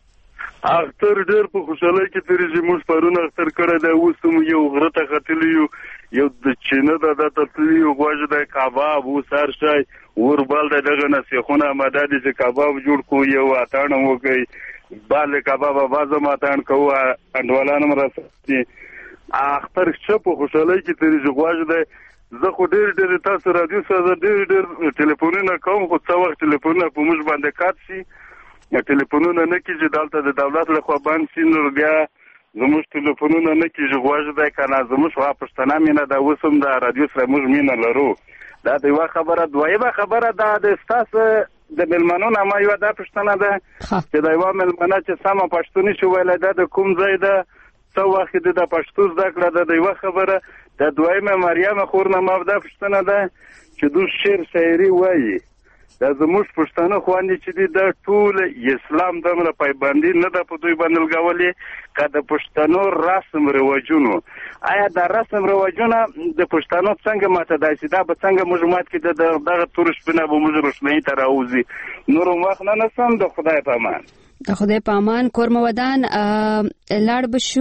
اختر ډیر په خوشاله کې تیریږي. موږ پرون اختر کړی دی. اوس هم یو غره ته ختلی یو د چینه د تطلی غوښه د کباب او سر شای وربال دغه نسخونه آماده دي چې کباب جوړ کو یو اتان وکي بال کباب بازه ماتان کوه انډولان مرسي. اختر څه په خوشاله کې تیریږي. غوښه د زه خو ډیر تاسو رادیو سره ډیر ټلیفونونه کوم خو څو وخت ټلیفونونه په موږ باندې کات شي یا ټلیفونونه نه کیږي دلته د دولت له خوا باندې سینور بیا زموږ ټلیفونونه نه کیږي. غوښه ده کنه زموږ خوا پښتنه مینه دا وسم د رادیو سره موږ مینه لرو. دا د یو خبره دویمه خبره د تاسو د ملمنونو ما یو دا پښتنه ده چې دا یو ملمنه چې سم پښتوني شو ویل دا کوم ځای ده څو وخت د پښتو زده کړه د یو خبره د دویمه مریم خورنه ما دا پښتنه ده چې دوی شعر شاعري وایي. دا زموږ پښتانه خوانې چې دي د ټول اسلام دمره پایبندي نه ده په دوی باندې لګولې که د پښتنو رسم رواجونو. آیا دا رسم رواجونه د پښتنو څنګه ماته داسې دا به څنګه موږ مات کې دغه تور شپنه به موږ روشنایي ته راوځي. نور وخت نه نسم. د خدای په امان.
د خدای په امان. کورمودان لاړ بشو.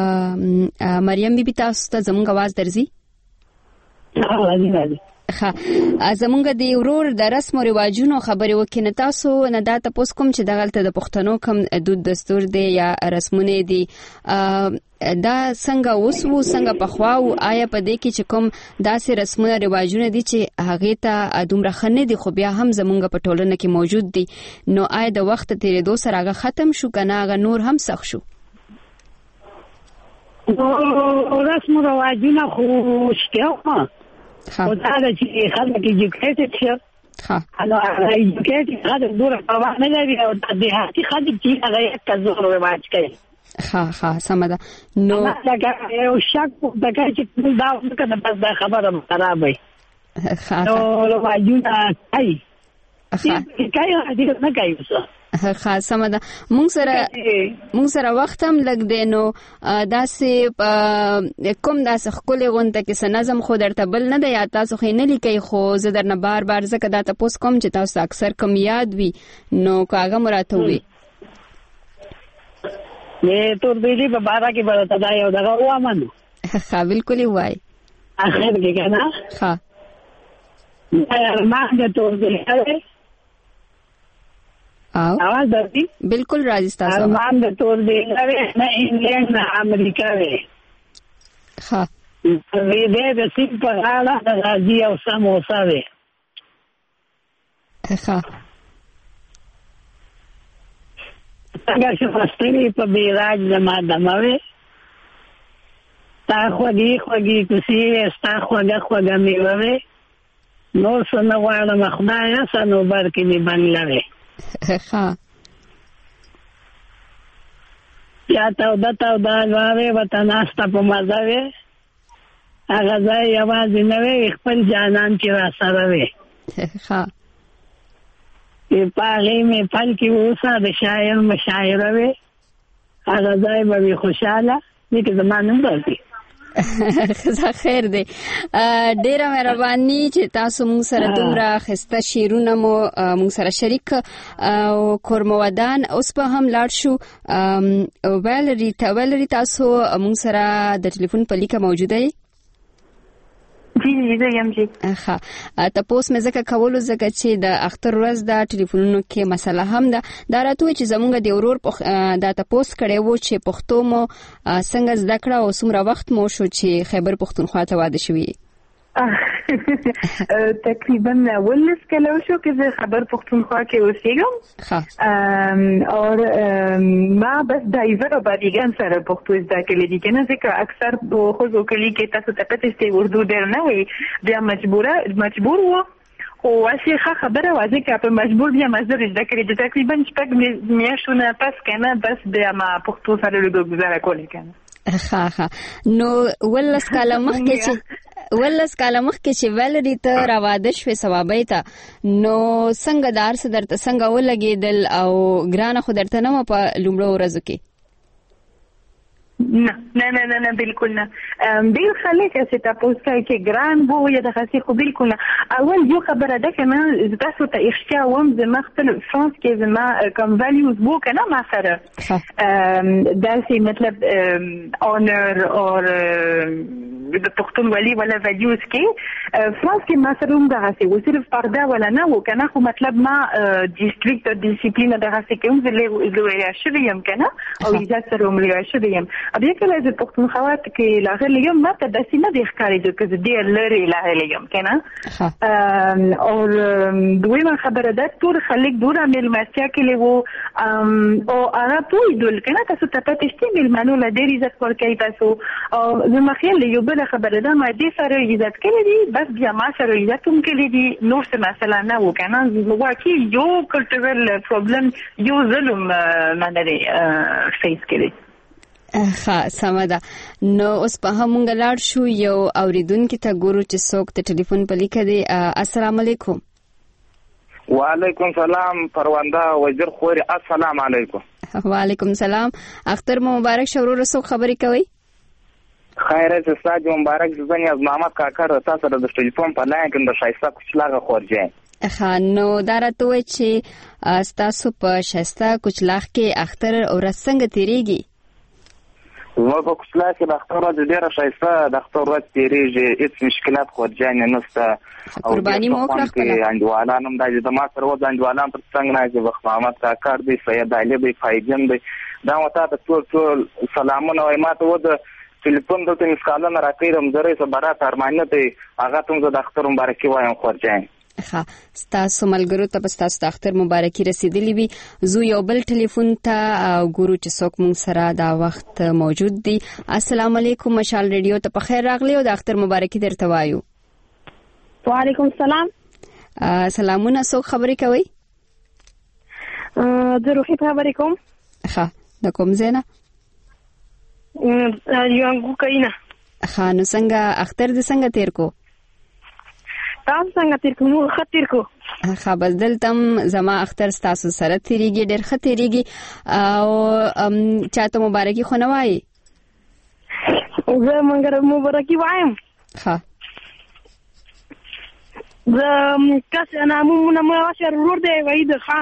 مریم بیبي تاسو ته زموږ आवाज درځي؟
راځي.
زمونږ د ورور د رسم او رواجونو خبرې وکړو. تاسو نه دا تاسو کوم چې دغلته د پښتنو کوم دود دستور دی یا رسمونه دي دا څنګه وسو څنګه پخوا او آیا په دې کې چې کوم داسې رسمونه رواجونه دي چې هغه ته دومره خنه دي خو بیا هم زمونږ په ټولنه کې موجود دي نو آیا د وخت تیریدو سره هغه ختم شو کنه هغه نور هم سخت شو؟
رسم او رواجونه خو شته خو دا چې خلک ایجوکیټډ شي نو هغه ایجوکیټډ خلک دوره پروا نه لري او د دهاتي خلک چې هغه یک کزور رواج کوي.
سمه ده. نو
دا یو شک د کای چې دا څنګه بس دا خبره خراب وي. نو رواجونه کوي نه کوي
سمه ده. مونږ سره وخت هم لګ دی نو داسې کوم داسې ښکلې غونډه کې څه نظم خو درته بل نه دی یا تاسو خو نه لیکئ خو زه درنه بار ځکه دا تپوس کوم چې تاسو اکثر کم یاد وي نو که هغه مو راته ووایي.
توربیلي په باره کې به راته دا یو دغه ووایم نو.
بالکل یې ووایي.
اخر کې که نه ارمان د توربیلي دی आवाज درځي؟
بالکل راځي تاسو.
ارمان د تور دی نه انګلند نه امریکا دی. وی دې د سیب په اړه د راځي او سموسا دی. څنګه چې فستري په بیراج زما دموي تا خوږی کوسي ستا خوږه میوه نو څنګه غواړم خدایا سنوبر کې می بنلوي. یا تا واره وطناستا په مزه وي هغه ځای یوازې نه وي خپل جانان چې را سره وي. په هغې مې پل کې اوسه د شاعر مشاعره وي هغه ځای به وي خوشحاله دې کې زما نوم درځي.
خزا خیر دی. ډیره مهرباني چې تاسو موږ سره دومره ښایسته شعرونه مو موږ سره شریک او کورمودان اوس به هم لاړ شو. ویلري تاسو موږ سره د ټلیفون په لیکه موجوده یې؟
جی زه یم جی.
تاسو مې ځکه کولو ځکه چې د اختر ورځ د ټلیفونونو کې مسله هم ده دا راته چې زمونږ د ورور دا تاسو کړي وو چې پښتو مو څنګه زده کړه او څومره وخت مو شو چې خیبر پښتونخوا ته واده شوی؟
تقریبا 19 کلو شو که زه خیبر پختونخوا کې اوسېږم اور ما بس ډایور او باریګان سره پښتو زده کړې دي کنه ځکه اکثر خو کلی کې تاسو ته پته چې اردو ډېر نه وي بیا مجبور وو او اسی خبره واځي چې په مجبور بیا مزدور زده کړې دي تقریبا شپږ میاشتونه پس کنه بس بیا ما پښتو سره له ګذاره کولې کنه.
ها نو ولس کاله مخکې چې ویلري ته راواده شوې ثوابۍ ته نو څنګه دار څه درته څنګه ولګېدل او ګرانه خو درته نه وه په لومړو ورځو کې؟
نه بالکل نه. ډېر خلک چې تاسو کوي چې ګران وو یا د خاصي خو بالکل نه. اول یو خبره ده کنه تاسو ته اختیار وم زما خپل فرانس کې زما کوم ویلیوز وو کنه ما سره دا سي مطلب اونر او د پښتون ولی ولا ویلیوز کې فرانس کې ما سره هم دا سي و صرف پردا ولا نه و کنه خو مطلب ما ډیسټریکټ ډیسپلین د هغه کې هم زلویا شویم کنه او اجازه سره هم لوي شویم. بیا کله چې پښتونخوا کې لاغلی یم ما ته داسې نه دی ښکارېدو که زه ډېر لرې لاغلی یم که نه. او دویمه خبره ده ټول خلک دومره مېلمستیا کړې وو او هغه پوهېدل که نه تاسو ته پاتې شتې مېلمنو له ډېر عزت ورکوئ تاسو. او زما خیال یو بله خبره ده ما دې سره عزت کړی دي بس بیا ما سره عزت هم کړی دي نور څه مسله نه وو که نه. واقعي یو کلچرل پروبلم یو ظلم منه دی فیس کړی.
سمه ده. نو اوس په همونګه لاړ شو یو اوریدونکي ته ګورو چې څوک د ټلیفون په لیکه دی. السلام علیکم.
وعلیکم سلام پرونده وزیر خوري. السلام علیکم.
وعلیکم سلام. اختر مو مبارک شه وروره. څوک خبرې کوي؟
خیر استاد مبارک زنی از محمد کاکر تاسو د ټلیفون په لاین کې د شایسته کوچلاغه خورجه.
نو دا راته وایي چې ستاسو په شایسته کوچلاغ کې اختر ورځ څنګه تیریږي؟
زما په کوچلاغ کې د اختر ورځ ډېره ښایسته د اختر ورځ تېرېږي هېڅ مشکلات خورجانې نشته.
قرباني مو وکړه خپله.
انډیوالان هم دا چې د ما سره اوس انډیوالان تر څنګ ناست بخت محمد کاکر دی سید علي دی فایدین دی دا مو تا ته ټول سلامونه وایي. ما ته و د ټلیفون دلته مسکالونه راکوي رمزرۍ څه برات ارماني دی هغه ته هم زه د اختر مبارکي وایم خورجانې.
ستاسو ملګرو ته به ستاسو د اختر مبارکي رسیدلی وي. زو یو بل ټلیفون ته ګورو چې څوک مونږ سره دا وخت موجود دي. السلام علیکم. مشال ریډیو ته په خیر راغلی او د اختر مبارکي درته وایو.
وعلیکم السلام.
سلامونه. څوک خبرې کوي؟
زه روحي خبرې کوم.
د کوم ځای نه؟
یانګو کینه.
نو څنګه اختر دې څنګه تیر کو؟
تاسو څنګه تیر کو؟ موږ ښه تیر کو.
بس دلته هم زما اختر ستاسو سره تیریږي ډېر ښه تیریږي او چاته مبارکي خو نه وایي؟
زه مبارکي وایم. زه کس نامونه مشر ورور دی وحید خان.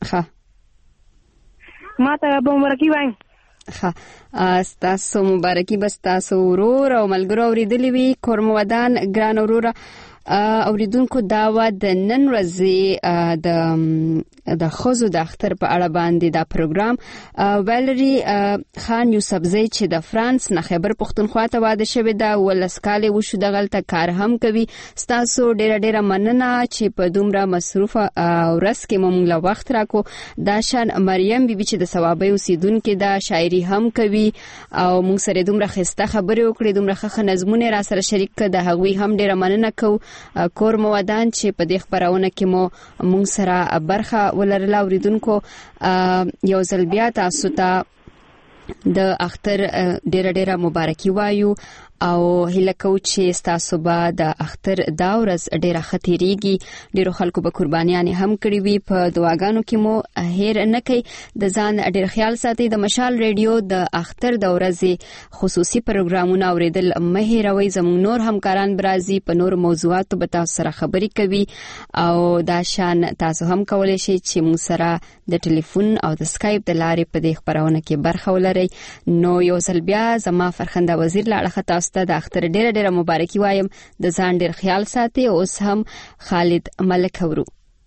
ما ته به مبارکي وایم.
ستاسو مبارکي به ستاسو ورور او ملګرو اورېدلې وي. کور مو ودان ګران وروره. اوریدونکو دا و د نن ورځې د ښځو د اختر په اړه باندې دا پروګرام ویلري خان یوسفزۍ چې د فرانس نه خیبر پښتونخوا ته واده شوې ده 12 کالې وشو دغلته کار هم کوي. ستاسو ډېره مننه چې په دومره مصروفه ورځ کې مو موږ له وخت راکو. دا شان مریم بیبي چې د ثوابۍ اوسیدونکې ده شاعري هم کوي او موږ سره دومره ښایسته خبرې وکړې دومره ښه نظمونه را سره شریک کړه. د هغوی هم ډېره مننه کوو. کور مو ودان چې په دې خبرونه کې مو موږ سره برخه ولرله. اوریدونکو یو ځل بیا تاسو ته د اختر ډېره مبارکي وایو او هیله کوو چې ستاسو به د اختر دا ورځ ډېره ښه تېرېږي. ډېرو خلکو به قربانیانې هم کړې وي. په دعاګانو کې مو هیر نه کوي. د ځان ډېر خیال ساتئ. د مشال ریډیو د اختر د ورځې خصوصي پروګرامونه اورېدل مه هېروئ. زموږ نور همکاران به راځي په نورو موضوعاتو به تاسو سره خبرې کوي او دا شان تاسو هم کولی شئ چې موږ سره د ټلیفون او د سکایپ د لارې په دې خپرونه کې برخه ولرئ. نو یو ځل بیا زما فرخنده وزیر له اړخه تاسو ته د اختر ډېره مبارکي وایم. د ځان ډېر خیال ساتئ. اوس هم خالد ملک اورو.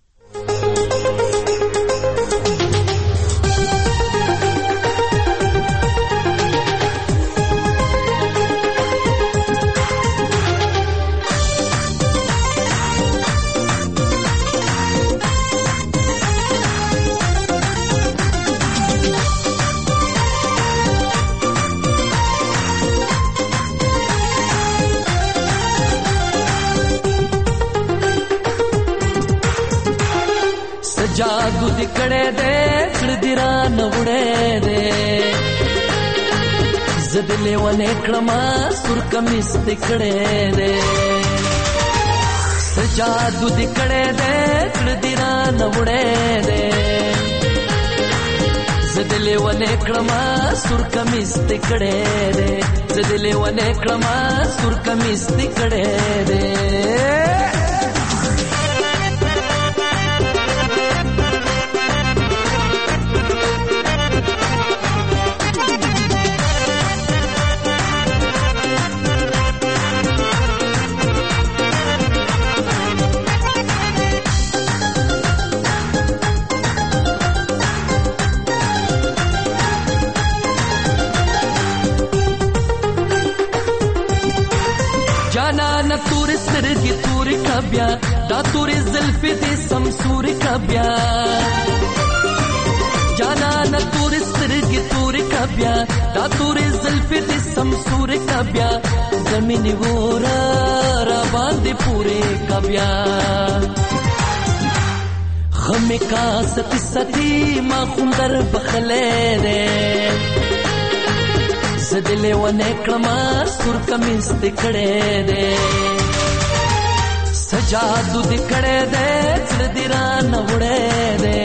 जादू दिकड़े दे खिड़दिरा नवड़े दे زدلې ونه کړما سور کمیس دکړې دې سجادو دکړې دې کړ دیرا نوړې دې زدلې ونه کړما سور کمیس دکړې دې زدلې ونه کړما سور کمیس دکړې دې تورې سترګې تورې کبیا دا تورې زلفې دې سمسورې کبیا جانانه تورې سترګې تورې کبیا دا تورې زلفې دې سمسورې کبیا زمینې وره را باندې پورې کبیا خمې کا ستی ستی ما خوندر بخلې دې زدلې ونه کړما سور کمیس دکړې دې سجادو دکړې دې زړه دې را نوړې دې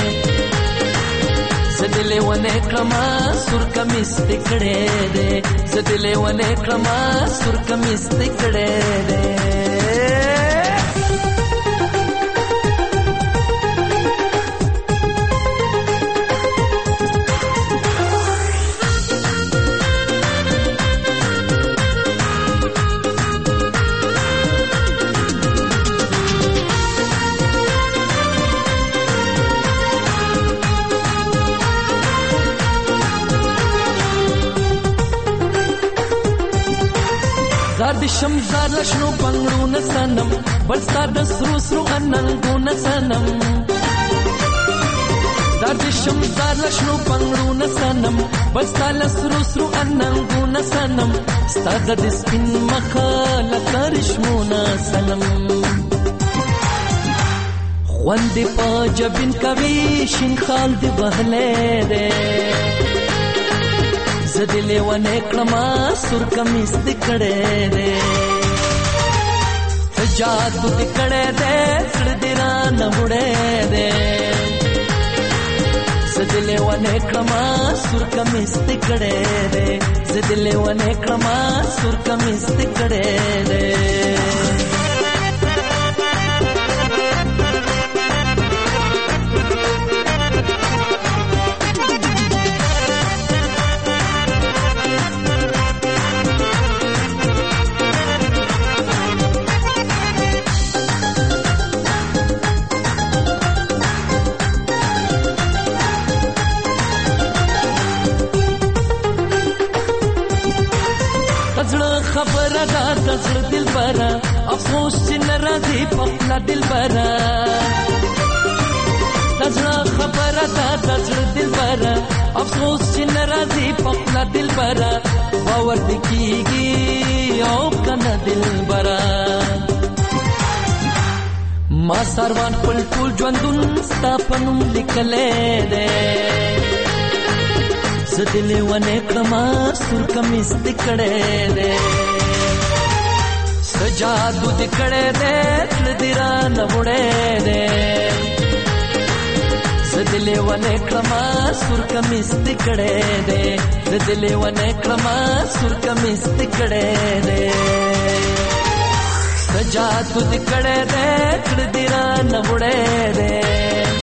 زدلې ونه کړما سور کمیس دکړې دې زدلې ونه کړما سور کمیس دکړې دې زاد شمزار لشنو بنگړو نسنم بل ستاد سرو سرو اننګو نسنم زاد شمزار لشنو بنگړو نسنم بل ستاد سرو سرو اننګو نسنم ستاد د سپین مخاله کرشمو نسنم خوند پاجبین کوي شین خال دی بهله ده زدلې ونه کړما سور کمیس دکړې دې سجادو دکړې دې زړه دې را نوړې دې زدلې ونه کړما سور کمیس دکړې دې زدلې ونه کړما سور کمیس دکړې دې خبره دا د زړه دلبره افسوس چې ناراضي په خپل دلبره د زړه خبره دا د زړه دلبره افسوس چې ناراضي په خپل دلبره باور دې کیږي او کنه دلبره ما سروان خپل ټول ژوندون ستا په نوم لیکلی دی زدلې ونه کړما سور کمیس دکړې دې سجادو دکړې دې زړه دې را نوړې دې زدلې ونه کړما سور کمیس دکړې دې زدلې ونه کړما سور کمیس دکړې دې سجادو دکړې دې زړه دې را نوړې دې